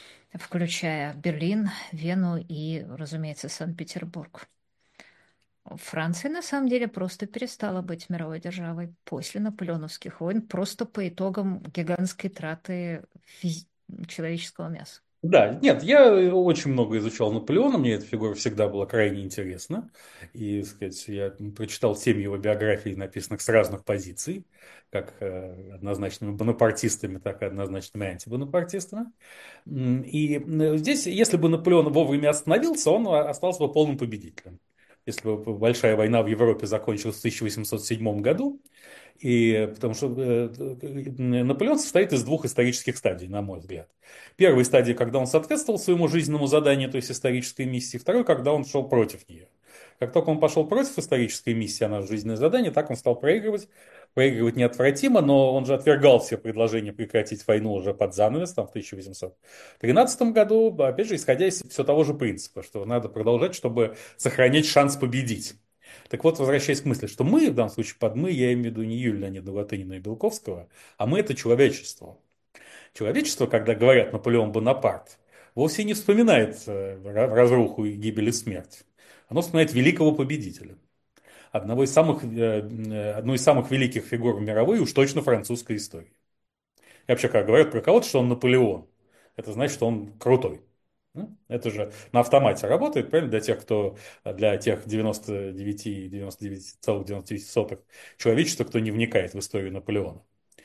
включая Берлин, Вену и, разумеется, Санкт-Петербург. Франция на самом деле просто перестала быть мировой державой после наполеоновских войн, просто по итогам гигантской траты физ- человеческого мяса. Да, нет, я очень много изучал Наполеона, мне эта фигура всегда была крайне интересна. И, так сказать, я прочитал семь его биографий, написанных с разных позиций, как э, однозначными бонапартистами, так и однозначными антибонапартистами. М, И э, здесь, если бы Наполеон вовремя остановился, он остался бы полным победителем. Если бы большая война в Европе закончилась в тысяча восемьсот седьмом году, и, потому что э, э, Наполеон состоит из двух исторических стадий, на мой взгляд. Первая стадия, когда он соответствовал своему жизненному заданию, то есть исторической миссии. Второй, когда он шел против нее. Как только он пошел против исторической миссии, она же жизненное задание, так он стал проигрывать. Проигрывать неотвратимо, но он же отвергал все предложения прекратить войну уже под занавес, там, в тысяча восемьсот тринадцатом году, опять же, исходя из все того же принципа, что надо продолжать, чтобы сохранять шанс победить. Так вот, возвращаясь к мысли, что мы, в данном случае под «мы», я имею в виду не Юлия Леонидовна Латынина и Белковского, а мы– это человечество. Человечество, когда говорят Наполеон Бонапарт, вовсе не вспоминает э, разруху и гибель и смерть. Оно вспоминает великого победителя. Одного из самых, э, э, одну из самых великих фигур в мировой, уж точно французской истории. И вообще, когда говорят про кого-то, что он Наполеон, это значит, что он крутой. Ну, Это же на автомате работает, правильно, для тех, кто, для тех девяносто девять девяносто девять целых девяносто девять сотых человечества, кто не вникает в историю Наполеона.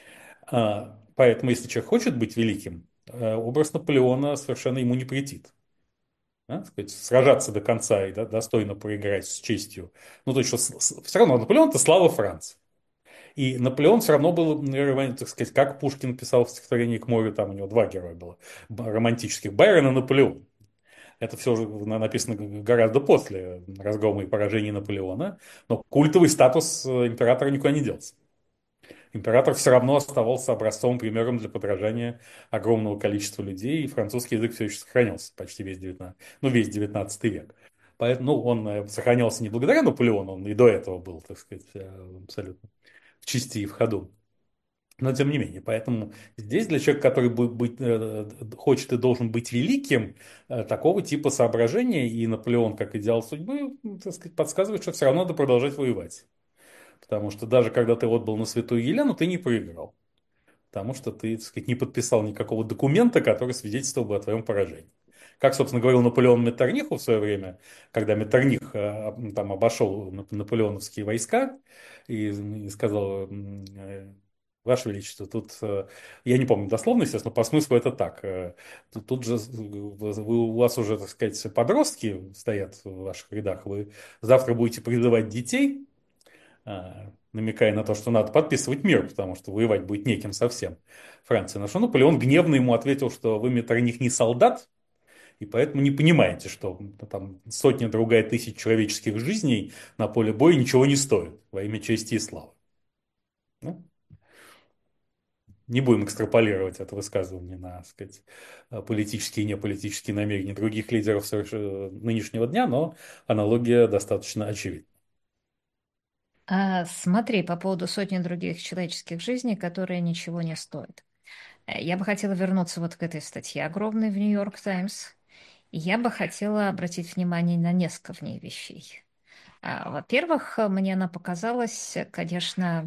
А, Поэтому, если человек хочет быть великим, э, образ Наполеона совершенно ему не претит. Да, так сказать, сражаться до конца и да, достойно проиграть с честью. Ну, то есть, что с- с- все равно Наполеон– это слава Франции. И Наполеон все равно был, наверное, так сказать, как Пушкин писал в стихотворении «К морю», там у него два героя было, б- романтических, Байрон и Наполеон. Это все уже написано гораздо после разгрома и поражения Наполеона, но культовый статус э, императора никуда не делся. Император все равно оставался образцовым примером для подражания огромного количества людей, и французский язык все еще сохранился почти весь девятнадцатый, ну, весь девятнадцатый век. Поэтому ну, он э, сохранялся не благодаря Наполеону, он и до этого был, так сказать, э, абсолютно в части и в ходу. Но тем не менее, поэтому здесь для человека, который будет, быть, э, хочет и должен быть великим, э, такого типа соображения и Наполеон как идеал судьбы, м, так сказать, подсказывает, что все равно надо продолжать воевать. Потому что даже когда ты отбыл на Святую Елену, ты не проиграл. Потому что ты, так сказать, не подписал никакого документа, который свидетельствовал бы о твоем поражении. Как, собственно, говорил Наполеон Меттерниху в свое время, когда Меттерних э, там обошел наполеоновские войска и, и сказал, Ваше Величество, тут, э, я не помню дословно, естественно, по смыслу это так. Э, Тут, тут же вы, вы- у вас уже, так сказать, подростки стоят в ваших рядах, вы завтра будете призывать детей, э, намекая на то, что надо подписывать мир, потому что воевать будет неким совсем. Франция. На что Наполеон гневно ему ответил, что вы мне них не солдат, и поэтому не понимаете, что там сотня, другая тысяч человеческих жизней на поле боя ничего не стоит во имя чести и славы. Ну, не будем экстраполировать это высказывание на, так сказать, политические и неполитические намерения других лидеров соверш- нынешнего дня, но аналогия достаточно очевидна. А, смотри, по поводу сотни других человеческих жизней, которые ничего не стоят. Э, Я бы хотела вернуться вот к этой статье огромной в Нью-Йорк Таймс. Я бы хотела обратить внимание на несколько в ней вещей. А, Во-первых, э, мне она показалась, э, конечно,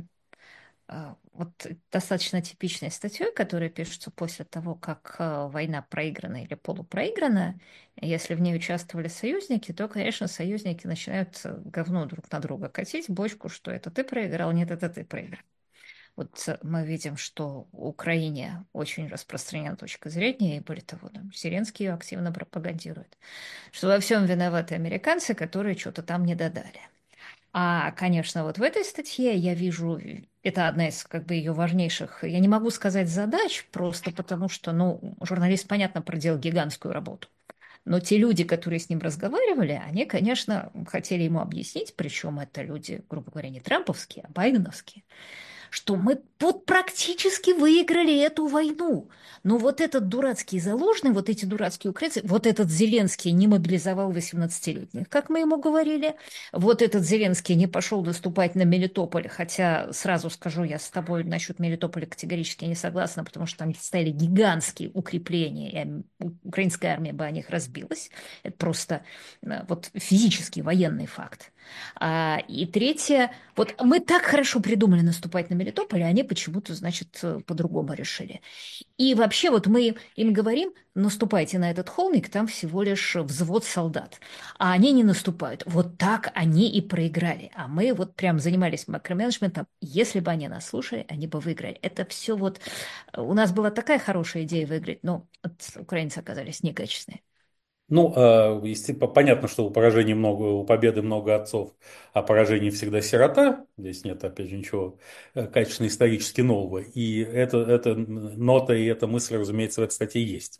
а, вот достаточно типичной статьей, которая пишется после того, как э, война проиграна или полупроиграна. Если в ней участвовали союзники, то, конечно, союзники начинают э, говно друг на друга катить, бочку, что это ты проиграл, нет, это ты проиграл. Вот э, мы видим, что в Украине очень распространена точка зрения, и более того, там, Зеленский ее активно пропагандирует, что во всем виноваты американцы, которые что-то там не додали. А, конечно, вот в этой статье я вижу, это одна из как бы ее важнейших, я не могу сказать задач, просто потому что, ну, журналист, понятно, проделал гигантскую работу. Но те люди, которые с ним разговаривали, они, конечно, хотели ему объяснить, причем это люди, грубо говоря, не трамповские, а байденовские, что мы вот практически выиграли эту войну. Но вот этот дурацкий заложный, вот эти дурацкие украинцы, вот этот Зеленский не мобилизовал восемнадцатилетних, как мы ему говорили, вот этот Зеленский не пошел наступать на Мелитополь, хотя сразу скажу, я с тобой насчет Мелитополя категорически не согласна, потому что там стояли гигантские укрепления, и украинская армия бы о них разбилась. Это просто э, вот физический военный факт. А, и третье, вот мы так хорошо придумали наступать на Мелитополь, а они почему-то, значит, э, по-другому решили. И вообще вот мы им говорим, наступайте на этот холмик, там всего лишь взвод солдат. А они не наступают. Вот так они и проиграли. А мы вот прям занимались макроменеджментом. Если бы они нас слушали, они бы выиграли. Это все вот... У нас была такая хорошая идея выиграть, но вот украинцы оказались некачественные. Ну, э, естественно, понятно, что у поражений много, у победы много отцов, а поражений всегда сирота. Здесь нет, опять же, ничего э, качественно исторически нового. И это, это нота и эта мысль, разумеется, в этой статье есть.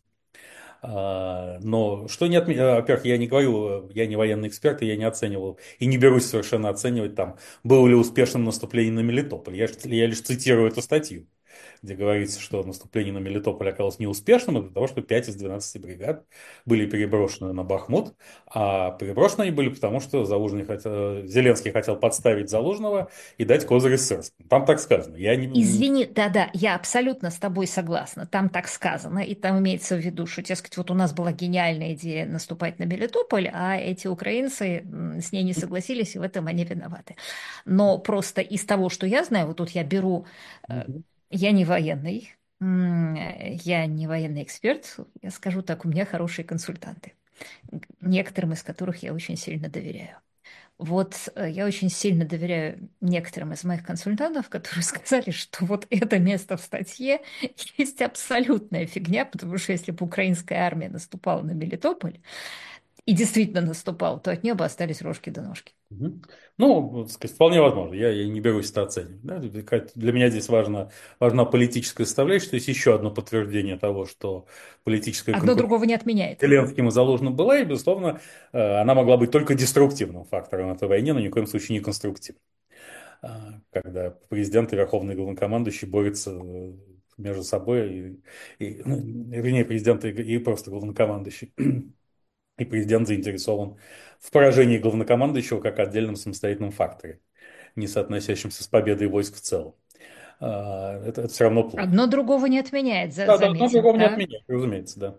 А, Но что не отме- а, во-первых, я не говорю, я не военный эксперт, и я не оценивал, и не берусь совершенно оценивать там, было ли успешным наступление на Мелитополь. Я, ж- я лишь цитирую эту статью, где говорится, что наступление на Мелитополь оказалось неуспешным из-за того, что пять из двенадцати бригад были переброшены на Бахмут, а переброшены они были потому, что Залужный хотел, Зеленский хотел подставить Залужного и дать козырь Сырскому. Там так сказано. Я не... Извини, да-да, я абсолютно с тобой согласна. Там так сказано, и там имеется в виду, что, дескать, вот у нас была гениальная идея наступать на Мелитополь, а эти украинцы м, с ней не согласились, и в этом они виноваты. Но просто из того, что я знаю, вот тут я беру, э, я не военный, м, я не военный эксперт, я скажу так, у меня хорошие консультанты, некоторым из которых я очень сильно доверяю. Вот э, я очень сильно доверяю некоторым из моих консультантов, которые сказали, что вот это место в статье есть абсолютная фигня, потому что если бы украинская армия наступала на Мелитополь и действительно наступала, то от нее бы остались рожки до ножки. Мгм. Ну, так сказать, вполне возможно. Я, я не берусь это оценивать. Да? Для для меня здесь важна, важна политическая составляющая, то есть еще одно подтверждение того, что политическая Одно конкуренция другого не отменяет. Зеленским и Залужным была, и, безусловно, э, она могла быть только деструктивным фактором этой войне, но ни в коем случае не конструктивным. А, Когда президент и верховный главнокомандующий борются э, между собой, и, и, ну, вернее, президент и, и просто главнокомандующий. И президент заинтересован в поражении главнокомандующего как отдельном самостоятельном факторе, не соотносящемся с победой войск в целом. А, Это, это все равно плохо. Одно другого не отменяет, за- Да, да, одно заметим, другого не да? отменяет, разумеется, да.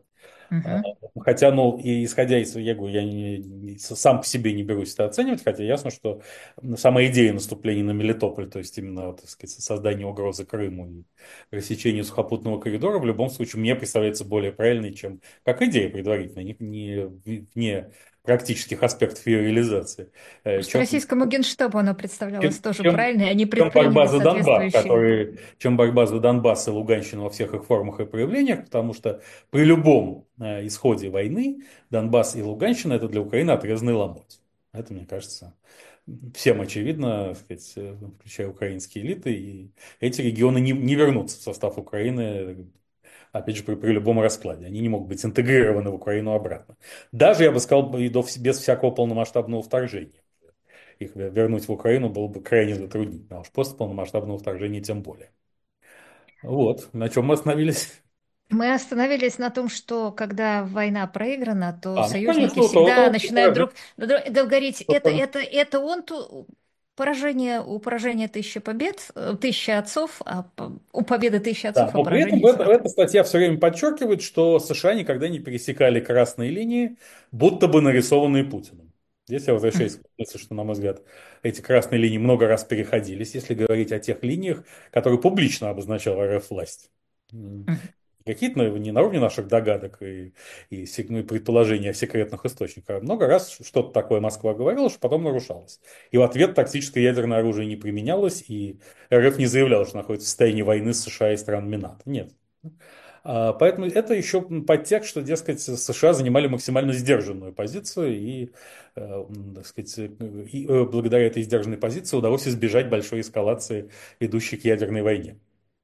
Мгм. Хотя, ну, и исходя из, я говорю, я не- не- сам по себе не берусь это оценивать, хотя ясно, что сама идея наступления на Мелитополь, то есть именно, вот, так сказать, создание угрозы Крыму и рассечение сухопутного коридора, в любом случае мне представляется более правильной, чем как идея предварительно, не, не вне практических аспектов ее реализации, э, Что чем российскому генштабу оно представлялось чем, тоже чем, правильно, и они чем борьба предприняли за Донбасс, соответствующие. который, чем борьба за Донбасс и Луганщину во всех их формах и проявлениях, потому что при любом э, исходе войны Донбасс и Луганщина это для Украины отрезанный ломоть. Это, мне кажется, всем очевидно, так сказать, э, включая украинские элиты, и эти регионы не, не вернутся в состав Украины, опять же, при, при любом раскладе. Они не могут быть интегрированы в Украину обратно. Даже, я бы сказал, и до, без всякого полномасштабного вторжения. Их вернуть в Украину было бы крайне затруднительно, а уж после полномасштабного вторжения тем более. Вот, на чем мы остановились. Мы остановились на том, что когда война проиграна, то А, ну, союзники конечно, у того, у всегда того, начинают поражение. друг на друга говорить, это, это, это он, ту- поражение, у поражения тысяча побед, э, тысяча отцов, а по- у победы тысяча Да, отцов, а но при этом поражение эта, сирот. эта статья все время подчеркивает, что США никогда не пересекали красные линии, будто бы нарисованные Путиным. Здесь я возвращаюсь к мысли, что, на мой взгляд, эти красные линии много раз переходились, если говорить о тех линиях, которые публично обозначала эр эф власть. Мгм. Какие-то ну, не на уровне наших догадок и, и, сек- ну, и предположений о секретных источниках. А много раз что-то такое Москва говорила, что потом нарушалось. И в ответ тактическое ядерное оружие не применялось, и эр эф не заявляла, что находится в состоянии войны с США и странами НАТО. Нет. А, Поэтому это еще подтекст, что, дескать, США занимали максимально сдержанную позицию, и, э, м, так сказать, э, и э, благодаря этой сдержанной позиции удалось избежать большой эскалации, идущей к ядерной войне.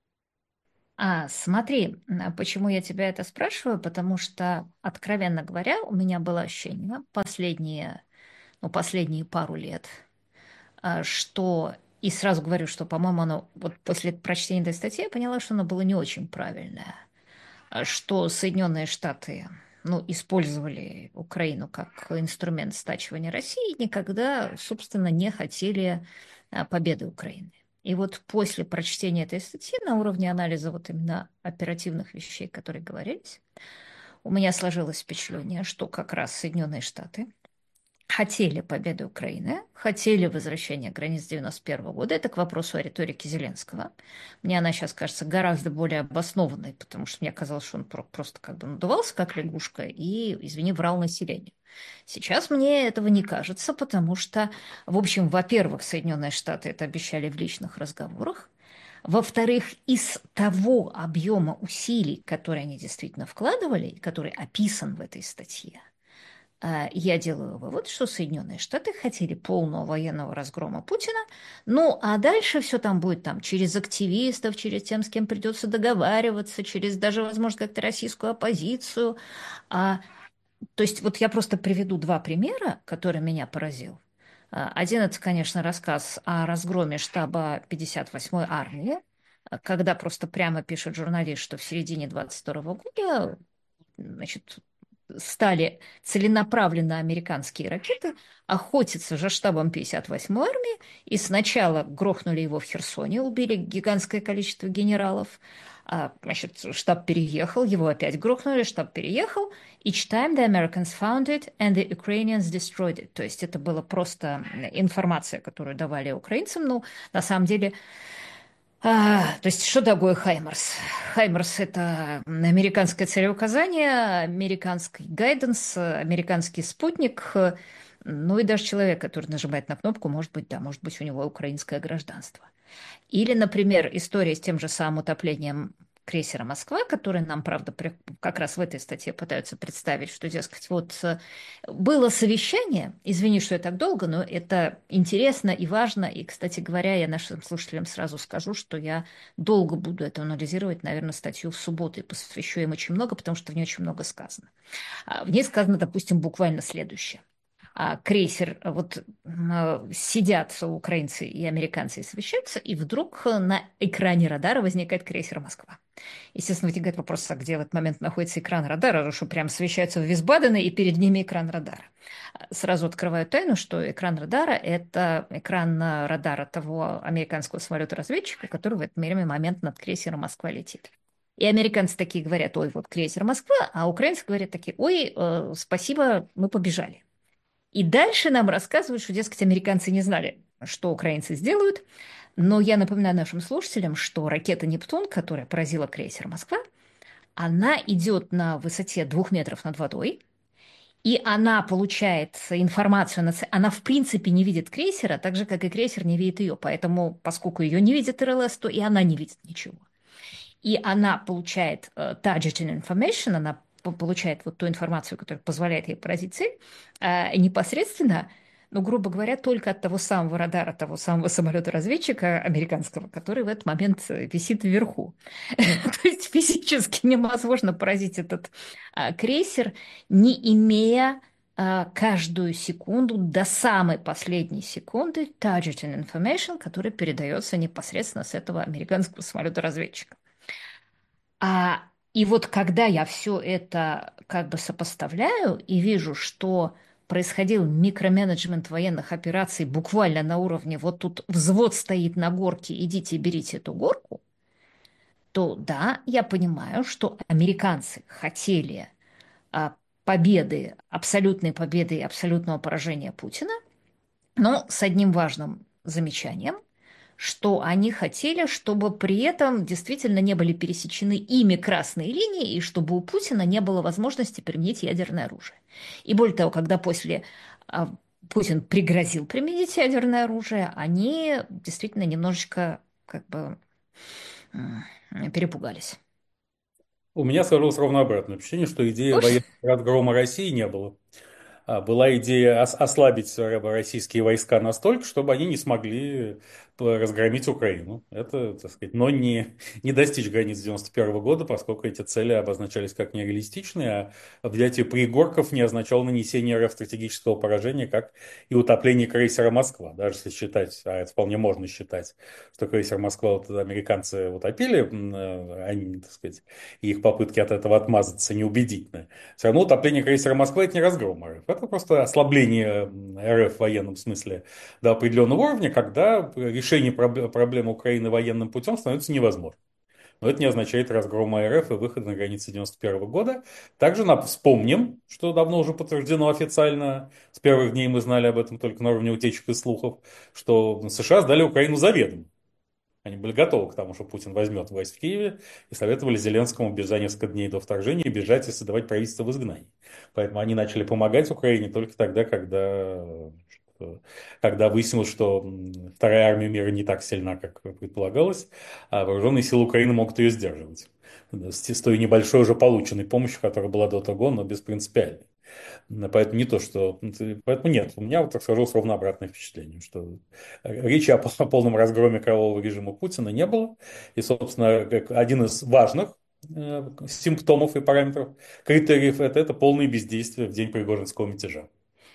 А, смотри, а почему я тебя это спрашиваю? Потому что, откровенно говоря, у меня было ощущение последние, ну, последние пару лет, а, что, и сразу говорю, что, по-моему, оно, вот после прочтения этой статьи я поняла, что оно было не очень правильное, а, что Соединенные Штаты, ну, использовали Украину как инструмент стачивания России, и никогда, собственно, не хотели а, победы Украины. И вот после прочтения этой статьи на уровне анализа вот именно оперативных вещей, которые говорились, у меня сложилось впечатление, что как раз Соединенные Штаты хотели победы Украины, хотели возвращения границ девяносто первого года. Это к вопросу о риторике Зеленского. Мне она сейчас кажется гораздо более обоснованной, потому что мне казалось, что он про- просто как бы надувался, как лягушка, и, извини, врал населению. Сейчас мне этого не кажется, потому что, в общем, во-первых, Соединенные Штаты это обещали в личных разговорах. Во-вторых, из того объема усилий, которые они действительно вкладывали, который описан в этой статье, а, я делаю вывод, что Соединенные Штаты хотели полного военного разгрома Путина, ну а дальше все там будет там через активистов, через тем, с кем придется договариваться, через даже, возможно, как-то российскую оппозицию. А, то есть вот я просто приведу два примера, которые меня поразил. А, Один это, конечно, рассказ о разгроме штаба пятьдесят восьмой армии, а, когда просто прямо пишет журналист, что в середине двадцать второго года значит, стали целенаправленно американские ракеты охотиться за штабом пятьдесят восьмой армии, и сначала грохнули его в Херсоне, убили гигантское количество генералов, а, значит, штаб переехал, его опять грохнули, штаб переехал, each time the Americans found it and the Ukrainians destroyed it. То есть это была просто информация, которую давали украинцам, ну, на самом деле. А, то есть, что такое Хаймерс? Хаймерс — это американское целеуказание, американский гайденс, американский спутник, ну и даже человек, который нажимает на кнопку, может быть, да, может быть, у него украинское гражданство. Или, например, история с тем же самым утоплением крейсера «Москва», который нам, правда, при- как раз в этой статье пытаются представить, что, дескать, вот э, было совещание, извини, что я так долго, но это интересно и важно, и, кстати говоря, я нашим слушателям сразу скажу, что я долго буду это анализировать, наверное, статью в субботу, и посвящу им очень много, потому что в ней очень много сказано. А В ней сказано, допустим, буквально следующее. А крейсер, а вот м, сидят украинцы и американцы и совещаются, и вдруг на экране радара возникает крейсер «Москва». Естественно, возникает вопрос, а где в этот момент находится экран радара, потому что прям совещаются в Висбадене, и перед ними экран радара. Сразу открываю тайну, что экран радара — это экран а, радара того американского самолета-разведчика, который в этот момент над крейсером «Москва» летит. И американцы такие говорят, ой, вот крейсер Москва, а украинцы говорят такие, ой, э, спасибо, мы побежали. И дальше нам рассказывают, что, дескать, американцы не знали, что украинцы сделают. Но я напоминаю нашим слушателям, что ракета «Нептун», которая поразила крейсер «Москва», она идет на высоте двух метров над водой, и она получает информацию, на ц- она в принципе не видит крейсера, так же, как и крейсер не видит ее. Поэтому, поскольку ее не видит РЛС, то и она не видит ничего. И она получает э, targeted information, она по- получает вот ту информацию, которая позволяет ей поразить цель, э, непосредственно, ну, грубо говоря, только от того самого радара, того самого самолета-разведчика американского, который в этот момент э, висит вверху. То есть физически невозможно поразить этот а, крейсер, не имея а, каждую секунду до самой последней секунды targeted information, который передается непосредственно с этого американского самолета-разведчика. А, и вот когда я все это как бы сопоставляю и вижу, что происходил микроменеджмент военных операций буквально на уровне вот тут взвод стоит на горке, идите берите эту горку, то да, я понимаю, что американцы хотели а, победы, абсолютной победы и абсолютного поражения Путина, но с одним важным замечанием, что они хотели, чтобы при этом действительно не были пересечены ими красные линии, и чтобы у Путина не было возможности применить ядерное оружие. И более того, когда после а, Путин пригрозил применить ядерное оружие, они действительно немножечко как бы м, перепугались. У меня сложилось ровно обратное впечатление, что идеи Уж военного разгрома России не было. А, Была идея ос- ослабить э, российские войска настолько, чтобы они не смогли п- разгромить Украину. Это, так сказать, но не, не достичь границ девяносто первого года, поскольку эти цели обозначались как нереалистичные, а взятие пригорков не означало нанесение РФ стратегического поражения, как и утопление крейсера «Москва». Даже если считать, а это вполне можно считать, что крейсер «Москва» вот американцы утопили, м, э, они, так сказать, и их попытки от этого отмазаться неубедительны. Все равно утопление крейсера «Москва» — это не разгром РФ. Это просто ослабление РФ в военном смысле до определенного уровня, когда решение проб- проблемы Украины военным путем становится невозможным. Но это не означает разгрома РФ и выхода на границы девяносто первого года. Также нам вспомним, что давно уже подтверждено официально, с первых дней мы знали об этом только на уровне утечек и слухов, что США сдали Украину заведомо. Они были готовы к тому, что Путин возьмет власть в Киеве, и советовали Зеленскому без за несколько дней до вторжения бежать и создавать правительство в изгнании. Поэтому они начали помогать Украине только тогда, когда, что- когда выяснилось, что м, вторая армия мира не так сильна, как предполагалось, а вооруженные силы Украины могут ее сдерживать. С с той небольшой уже полученной помощью, которая была до того, но беспринципиальной. Да, поэтому не то, что... Поэтому нет, у меня вот так сложилось ровно обратное впечатление, что речи о пол- полном разгроме кровавого режима Путина не было. И, собственно, как один из важных э, симптомов и параметров, критериев это, это полное бездействие в день Пригожинского мятежа.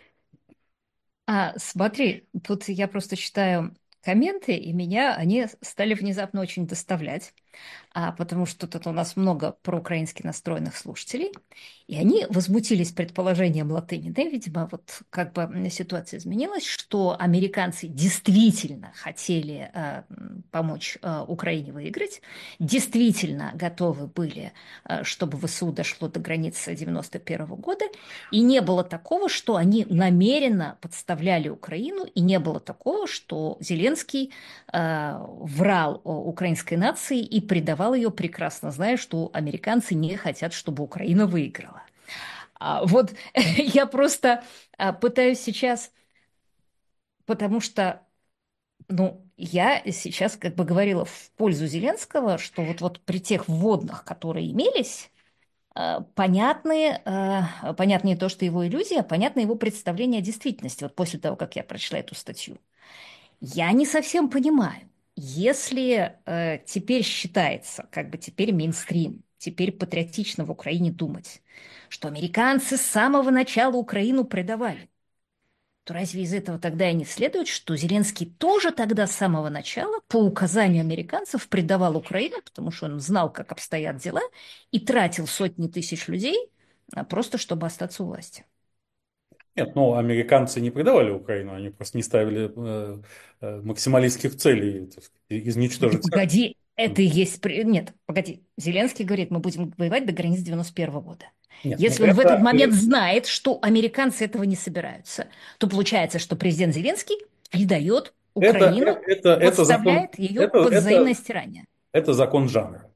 А, смотри, тут я просто читаю комменты, и меня они стали внезапно очень доставлять. А, потому что тут у нас много проукраински настроенных слушателей, и они возмутились предположением Латыни, да, видимо, вот как бы ситуация изменилась, что американцы действительно хотели э, помочь э, Украине выиграть, действительно готовы были, э, чтобы ВСУ дошло до границы девяносто первого года, и не было такого, что они намеренно подставляли Украину, и не было такого, что Зеленский э, врал о украинской нации и предавал ее, прекрасно зная, что американцы не хотят, чтобы Украина выиграла. А вот я просто а, пытаюсь сейчас, потому что, ну, я сейчас как бы говорила в пользу Зеленского, что вот, вот при тех вводных, которые имелись, а, понятны, а, понятно не то, что его иллюзия, понятно его представление о действительности, вот после того, как я прочла эту статью. Я не совсем понимаю, если э, теперь считается, как бы теперь мейнстрим, теперь патриотично в Украине думать, что американцы с самого начала Украину предавали, то разве из этого тогда и не следует, что Зеленский тоже тогда с самого начала по указанию американцев предавал Украину, потому что он знал, как обстоят дела, и тратил сотни тысяч людей а, просто чтобы остаться у власти? Нет, ну, американцы не предавали Украину, они просто не ставили э, э, максималистских целей, так сказать, Ну ты изничтожить. погоди. Это и есть... при- Нет, погоди. Зеленский говорит, мы будем воевать до границ девяносто первого года. Нет, ну Если он в этот это, момент знает, что американцы этого не собираются, то получается, что президент Зеленский предает это, Украину, это, это закон, подставляет ее это, под взаимное это, стирание. это закон жанра.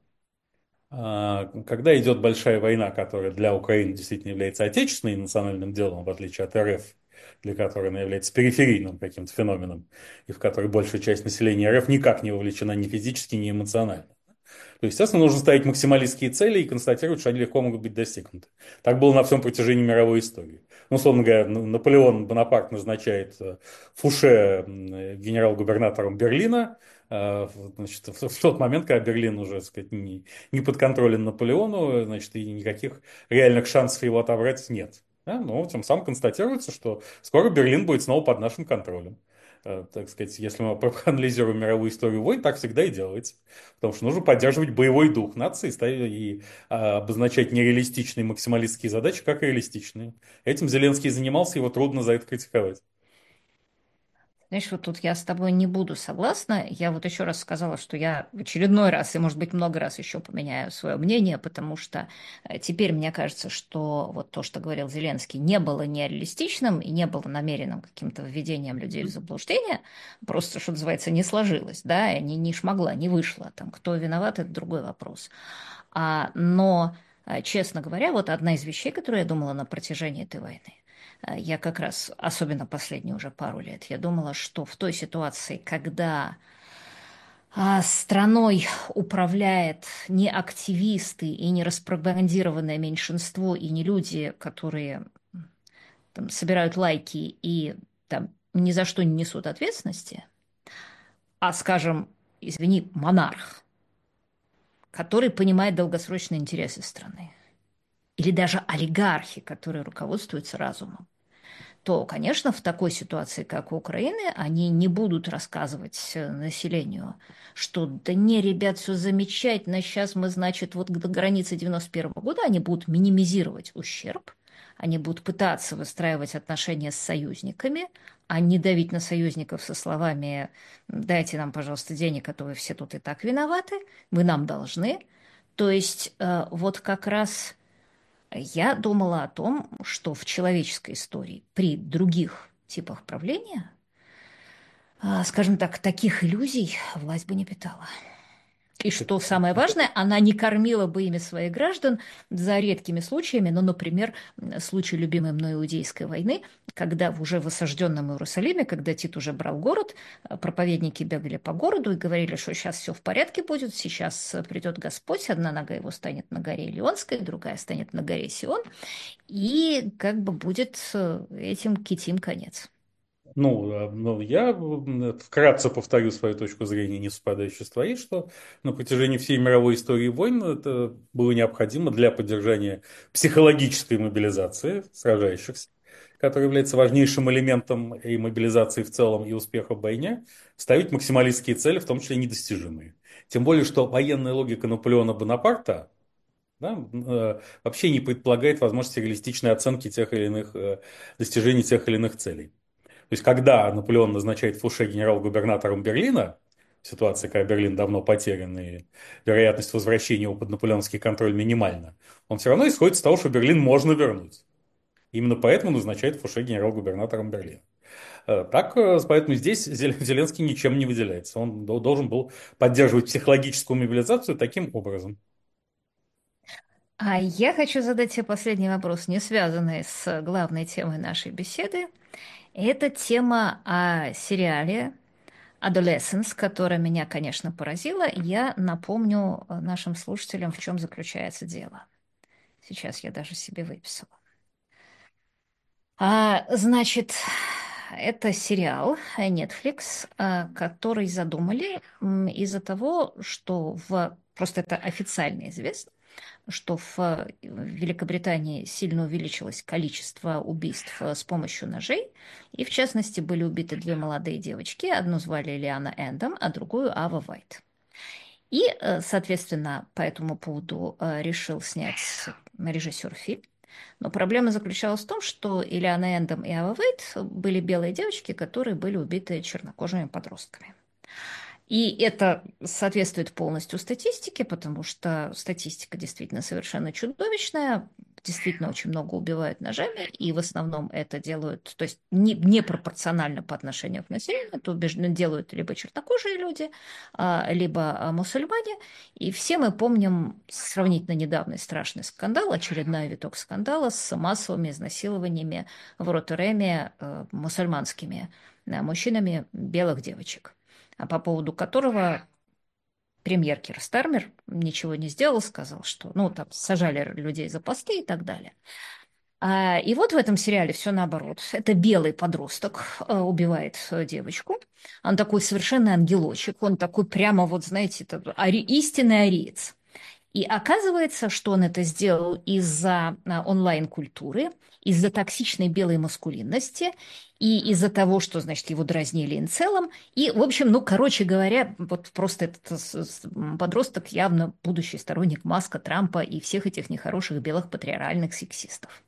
А, Когда идет большая война, которая для Украины действительно является отечественной национальным делом, в отличие от РФ, для которой она является периферийным каким-то феноменом, и в которой большая часть населения РФ никак не вовлечена ни физически, ни эмоционально. То, естественно, нужно ставить максималистские цели и констатировать, что они легко могут быть достигнуты. Так было на всем протяжении мировой истории. Ну, условно говоря, Наполеон Бонапарт назначает э, Фуше генерал-губернатором Берлина, э, значит, в, в тот момент, когда Берлин уже, так сказать, не, не подконтролен Наполеону, значит, и никаких реальных шансов его отобрать нет. Да? Но тем самым констатируется, что скоро Берлин будет снова под нашим контролем. Э, Так сказать, если мы проанализируем мировую историю войн, так всегда и делается. Потому что нужно поддерживать боевой дух нации ставить- и а, обозначать нереалистичные максималистские задачи как реалистичные. Этим Зеленский занимался, его трудно за это критиковать. Знаешь, вот тут я с тобой не буду согласна. Я вот еще раз сказала, что я в очередной раз, и, может быть, много раз еще поменяю свое мнение, потому что э, теперь мне кажется, что вот то, что говорил Зеленский, не было нереалистичным и не было намеренным каким-то введением людей в заблуждение. Просто, что называется, не сложилось, да, и не, не шмогла, не вышла. Там, кто виноват, это другой вопрос. А, но, э, честно говоря, вот одна из вещей, которую я думала на протяжении этой войны, Э, я как раз, особенно последние уже пару лет, я думала, что в той ситуации, когда а, страной управляет не активисты и не распропагандированное меньшинство, и не люди, которые там, собирают лайки и там, ни за что не несут ответственности, а, скажем, извини, монарх, который понимает долгосрочные интересы страны, или даже олигархи, которые руководствуются разумом, то, конечно, в такой ситуации, как у Украины, они не будут рассказывать э, населению, что да не, ребят, все замечательно, сейчас мы, значит, вот до границы девяносто первого года они будут минимизировать ущерб, они будут пытаться выстраивать отношения с союзниками, а не давить на союзников со словами «дайте нам, пожалуйста, денег, а то вы все тут и так виноваты, вы нам должны». То есть э, вот как раз я думала о том, что в человеческой истории при других типах правления, а, скажем так, таких иллюзий власть бы не питала. И что самое важное, она не кормила бы ими своих граждан за редкими случаями, ну, например, случай любимой мной Иудейской войны, когда уже в осажденном Иерусалиме, когда Тит уже брал город, проповедники бегали по городу и говорили, что сейчас все в порядке будет, сейчас придет Господь, одна нога его станет на горе Илионской, другая станет на горе Сион, и как бы будет этим китим конец. Ну, э, ну, я м, вкратце повторю свою точку зрения, не совпадающую с твоей, что на протяжении всей мировой истории войн это было необходимо для поддержания психологической мобилизации сражающихся, которая является важнейшим элементом и мобилизации в целом, и успеха в войне, ставить максималистские цели, в том числе недостижимые. Тем более, что военная логика Наполеона Бонапарта, да, э, вообще не предполагает возможности реалистичной оценки тех или иных э, достижений тех или иных целей. То есть, когда Наполеон назначает Фуше генерал-губернатором Берлина, в ситуации, когда Берлин давно потерян и вероятность возвращения его под наполеоновский контроль минимальна, он все равно исходит из того, что Берлин можно вернуть. Именно поэтому назначает Фуше генерал-губернатором Берлина. Э, Так, э, поэтому здесь Зеленский ничем не выделяется. Он должен был поддерживать психологическую мобилизацию таким образом. А я хочу задать тебе последний вопрос, не связанный с главной темой нашей беседы. Это тема о сериале Adolescence, которая меня, конечно, поразила. Я напомню э, нашим слушателям, в чем заключается дело. Сейчас я даже себе выписала. А, значит, это сериал Netflix, а, который задумали м, из-за того, что в... Просто это официально известно, что в Великобритании сильно увеличилось количество убийств э, с помощью ножей, и в частности были убиты две молодые девочки, одну звали Лиана Эндом, а другую Ава Вайт. И, э, соответственно, по этому поводу э, решил снять режиссер фильм. Но проблема заключалась в том, что Ильяна Эндом и Ава Вейт были белые девочки, которые были убиты чернокожими подростками. И это соответствует полностью статистике, потому что статистика действительно совершенно чудовищная. Действительно очень много убивают ножами, и в основном это делают, то есть не, непропорционально по отношению к населению, это убежденно делают либо чернокожие люди, а, либо а, мусульмане. И все мы помним сравнительно недавний страшный скандал, очередной виток скандала с массовыми изнасилованиями в Роттердаме э, мусульманскими э, мужчинами белых девочек, а по поводу которого премьер Кир Стармер ничего не сделал, сказал, что, ну, там, сажали людей за посты и так далее. А, и вот в этом сериале все наоборот. Это белый подросток э, убивает э, девочку. Он такой совершенно ангелочек, он такой прямо, вот, знаете, это ари- истинный ариец. И оказывается, что он это сделал из-за а, онлайн-культуры, из-за токсичной белой маскулинности и из-за того, что, значит, его дразнили инцелом. И, в общем, ну, короче говоря, вот просто этот с- с- подросток явно будущий сторонник Маска, Трампа и всех этих нехороших белых патриархальных сексистов.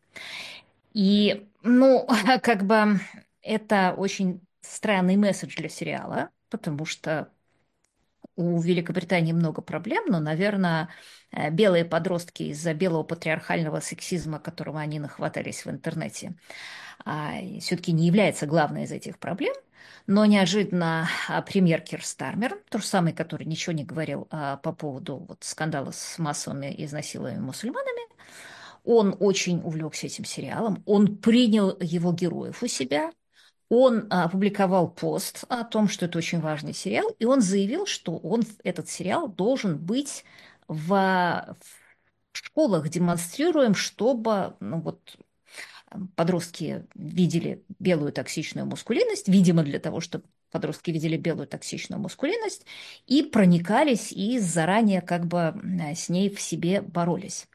И, ну, как бы это очень странный месседж для сериала, потому что у Великобритании много проблем, но, наверное, э, белые подростки из-за белого патриархального сексизма, которого они нахватались в интернете, все-таки не является главной из этих проблем. Но неожиданно а, премьер Кир Стармер, тот же самый, который ничего не говорил а, по поводу вот, скандала с массовыми изнасилованиями мусульманами, он очень увлекся этим сериалом, он принял его героев у себя, он а, опубликовал пост о том, что это очень важный сериал, и он заявил, что он, этот сериал должен быть в, в школах демонстрируем, чтобы ну, вот, подростки видели белую токсичную мускулинность, видимо, для того, чтобы подростки видели белую токсичную мускулинность и проникались и заранее как бы а, с ней в себе боролись.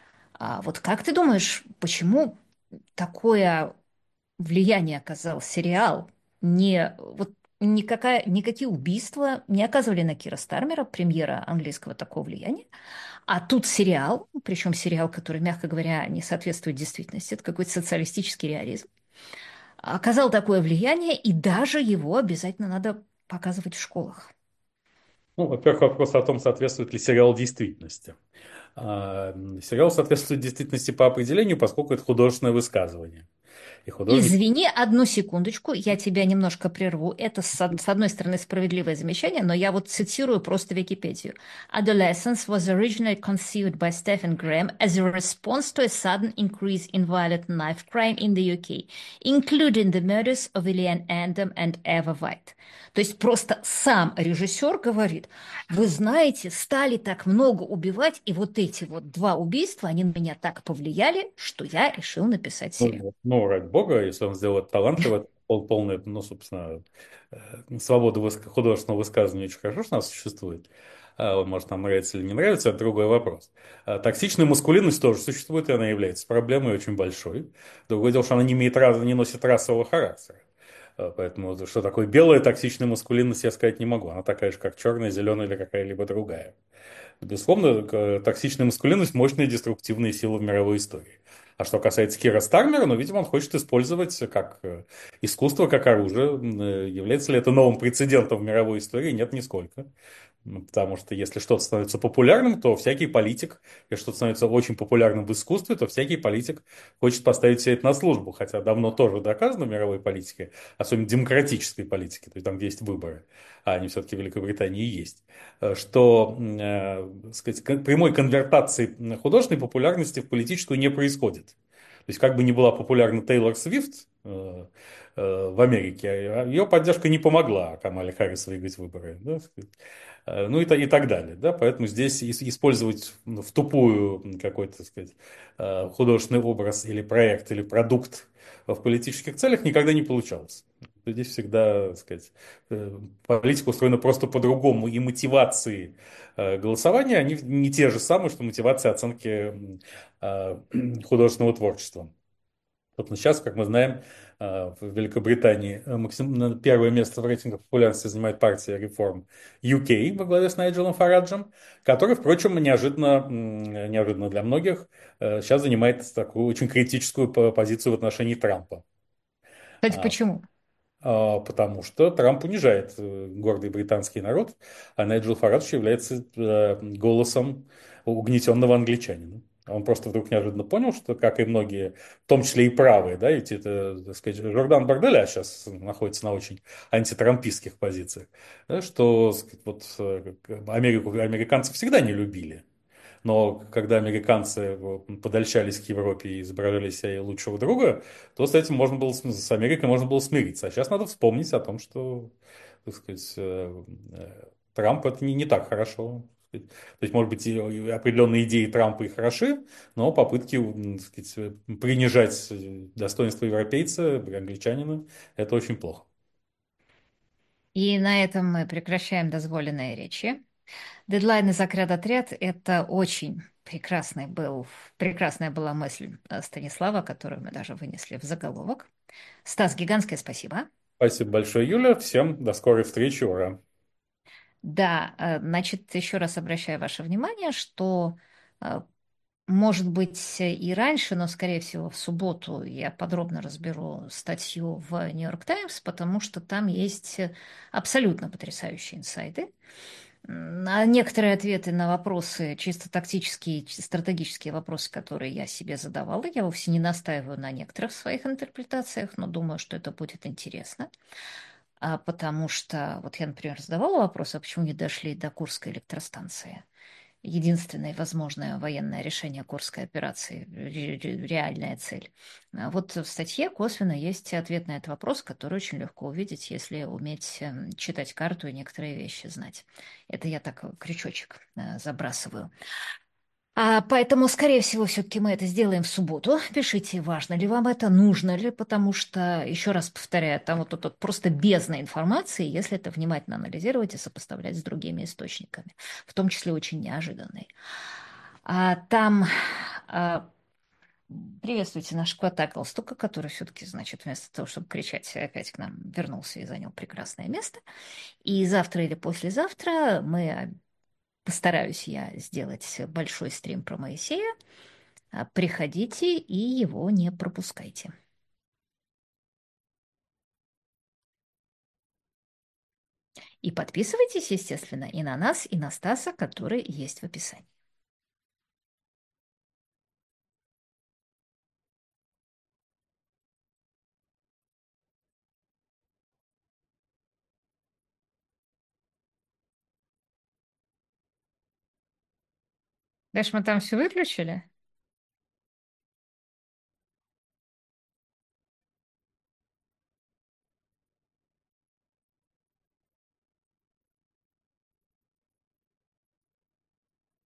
А вот как ты думаешь, почему такое влияние оказал сериал? Не, вот никакая, никакие убийства не оказывали на Кира Стармера, премьера английского, такого влияния. А тут сериал, причем сериал, который, мягко говоря, не соответствует действительности, это какой-то социалистический реализм, оказал такое влияние, и даже его обязательно надо показывать в школах. Ну, во-первых, вопрос о том, соответствует ли сериал действительности. А, Сериал соответствует действительности по определению, поскольку это художественное высказывание. И художник... Извини, одну секундочку, я тебя немножко прерву. Это, с од- с одной стороны, справедливое замечание, но я вот цитирую просто Википедию. Adolescence was originally conceived by Stephen Graham as a response to a sudden increase in violent knife crime in the U K, including the murders of Elaine Andam and Eva White. То есть просто сам режиссер говорит, вы знаете, стали так много убивать, и вот эти вот два убийства, они на меня так повлияли, что я решил написать сериал. Ну, ну, ради бога, если он сделал это талантливо, пол- полная, ну, собственно, э, свобода выс- художественного высказывания очень хорошо, что у нас существует. А он, может, нам нравится или не нравится, это другой вопрос. А токсичная маскулинность тоже существует, и она является проблемой очень большой. Другое дело, что она не, имеет, рас- не носит расового характера. А, Поэтому вот что такое белая токсичная маскулинность, я сказать не могу. Она такая же, как черная, зеленая или какая-либо другая. Безусловно, к- токсичная маскулинность – мощная деструктивная сила в мировой истории. А что касается Кира Стармера, ну, видимо, он хочет использовать как э, искусство, как оружие. М, э, Является ли это новым прецедентом в мировой истории? Нет, нисколько. Ну, Потому что если что-то становится популярным, то всякий политик, если что-то становится очень популярным в искусстве, то всякий политик хочет поставить все это на службу. Хотя давно тоже доказано в мировой политике, особенно демократической политике, то есть там, где есть выборы, а они все-таки в Великобритании есть, э, что э, сказать, кон- прямой конвертации художественной популярности в политическую не происходит. То есть, как бы ни была популярна Тейлор Свифт э, э, в Америке, а ее поддержка не помогла Камале Харрис выиграть выборы. Да? Э, Ну и, та- и так далее. Да? Поэтому здесь ис- использовать ну, в тупую какой-то, так сказать, э, художественный образ или проект, или продукт в политических целях никогда не получалось. Здесь всегда, так сказать, э, политика устроена просто по-другому, и мотивации э, голосования, они не те же самые, что мотивация оценки м, э, художественного творчества. Вот, но сейчас, как мы знаем, э, в Великобритании э, максим- первое место в рейтингах популярности занимает партия реформ ю кей во главе с Найджелом Фараджем, который, впрочем, неожиданно, м, неожиданно для многих, э, сейчас занимает такую очень критическую по- позицию в отношении Трампа. Кстати, А, почему? а, потому что Трамп унижает э, гордый британский народ, а Найджел Фарадж является э, голосом угнетенного англичанина. Он просто вдруг неожиданно понял, что, как и многие, в том числе и правые, да, ведь это, так сказать, Жордан Барделя сейчас находится на очень антитрампистских позициях, да, что, так сказать, вот э, Америку, американцы всегда не любили. Но когда американцы вот, подольщались к Европе и изображали себя лучшего друга, то с этим можно было, см- с Америкой можно было смириться. А сейчас надо вспомнить о том, что, так сказать, э, э, Трамп это не, не так хорошо. Так сказать. То есть, может быть, и и определенные идеи Трампа и хороши, но попытки, м, так сказать, принижать э, достоинство европейца, англичанина, это очень плохо. И на этом мы прекращаем дозволенные речи. Дедлайн и заградотряд — это очень прекрасный был, прекрасная была мысль э, Станислава, которую мы даже вынесли в заголовок. Стас, гигантское спасибо. Спасибо большое, Юля. Всем до скорой встречи. Ура. Да, э, значит, еще раз обращаю ваше внимание, что, э, может быть, и раньше, но, скорее всего, в субботу я подробно разберу статью в «Нью-Йорк Таймс», потому что там есть э, абсолютно потрясающие инсайды. М, А некоторые ответы на вопросы, чисто тактические, чисто стратегические вопросы, которые я себе задавала, я вовсе не настаиваю на некоторых своих интерпретациях, но думаю, что это будет интересно. А потому что, вот я, например, задавала вопрос, а почему не дошли до Курской электростанции? Единственное возможное военное решение Курской операции, ре- ре- реальная цель. А вот в статье косвенно есть ответ на этот вопрос, который очень легко увидеть, если уметь эм, читать карту и некоторые вещи знать. Это я так э, крючочек э, забрасываю. А поэтому, скорее всего, все-таки мы это сделаем в субботу. Пишите, важно ли вам это, нужно ли, потому что, еще раз повторяю, там вот тут вот просто бездна информации, если это внимательно анализировать и сопоставлять с другими источниками, в том числе очень неожиданной. А там а, приветствуйте нашего кота Галстука, который все-таки, значит, вместо того, чтобы кричать, опять к нам вернулся и занял прекрасное место. И завтра или послезавтра мы постараюсь я сделать большой стрим про Моисея. А, Приходите и его не пропускайте. И подписывайтесь, естественно, и на нас, и на Стаса, который есть в описании. Дальше мы там все выключили?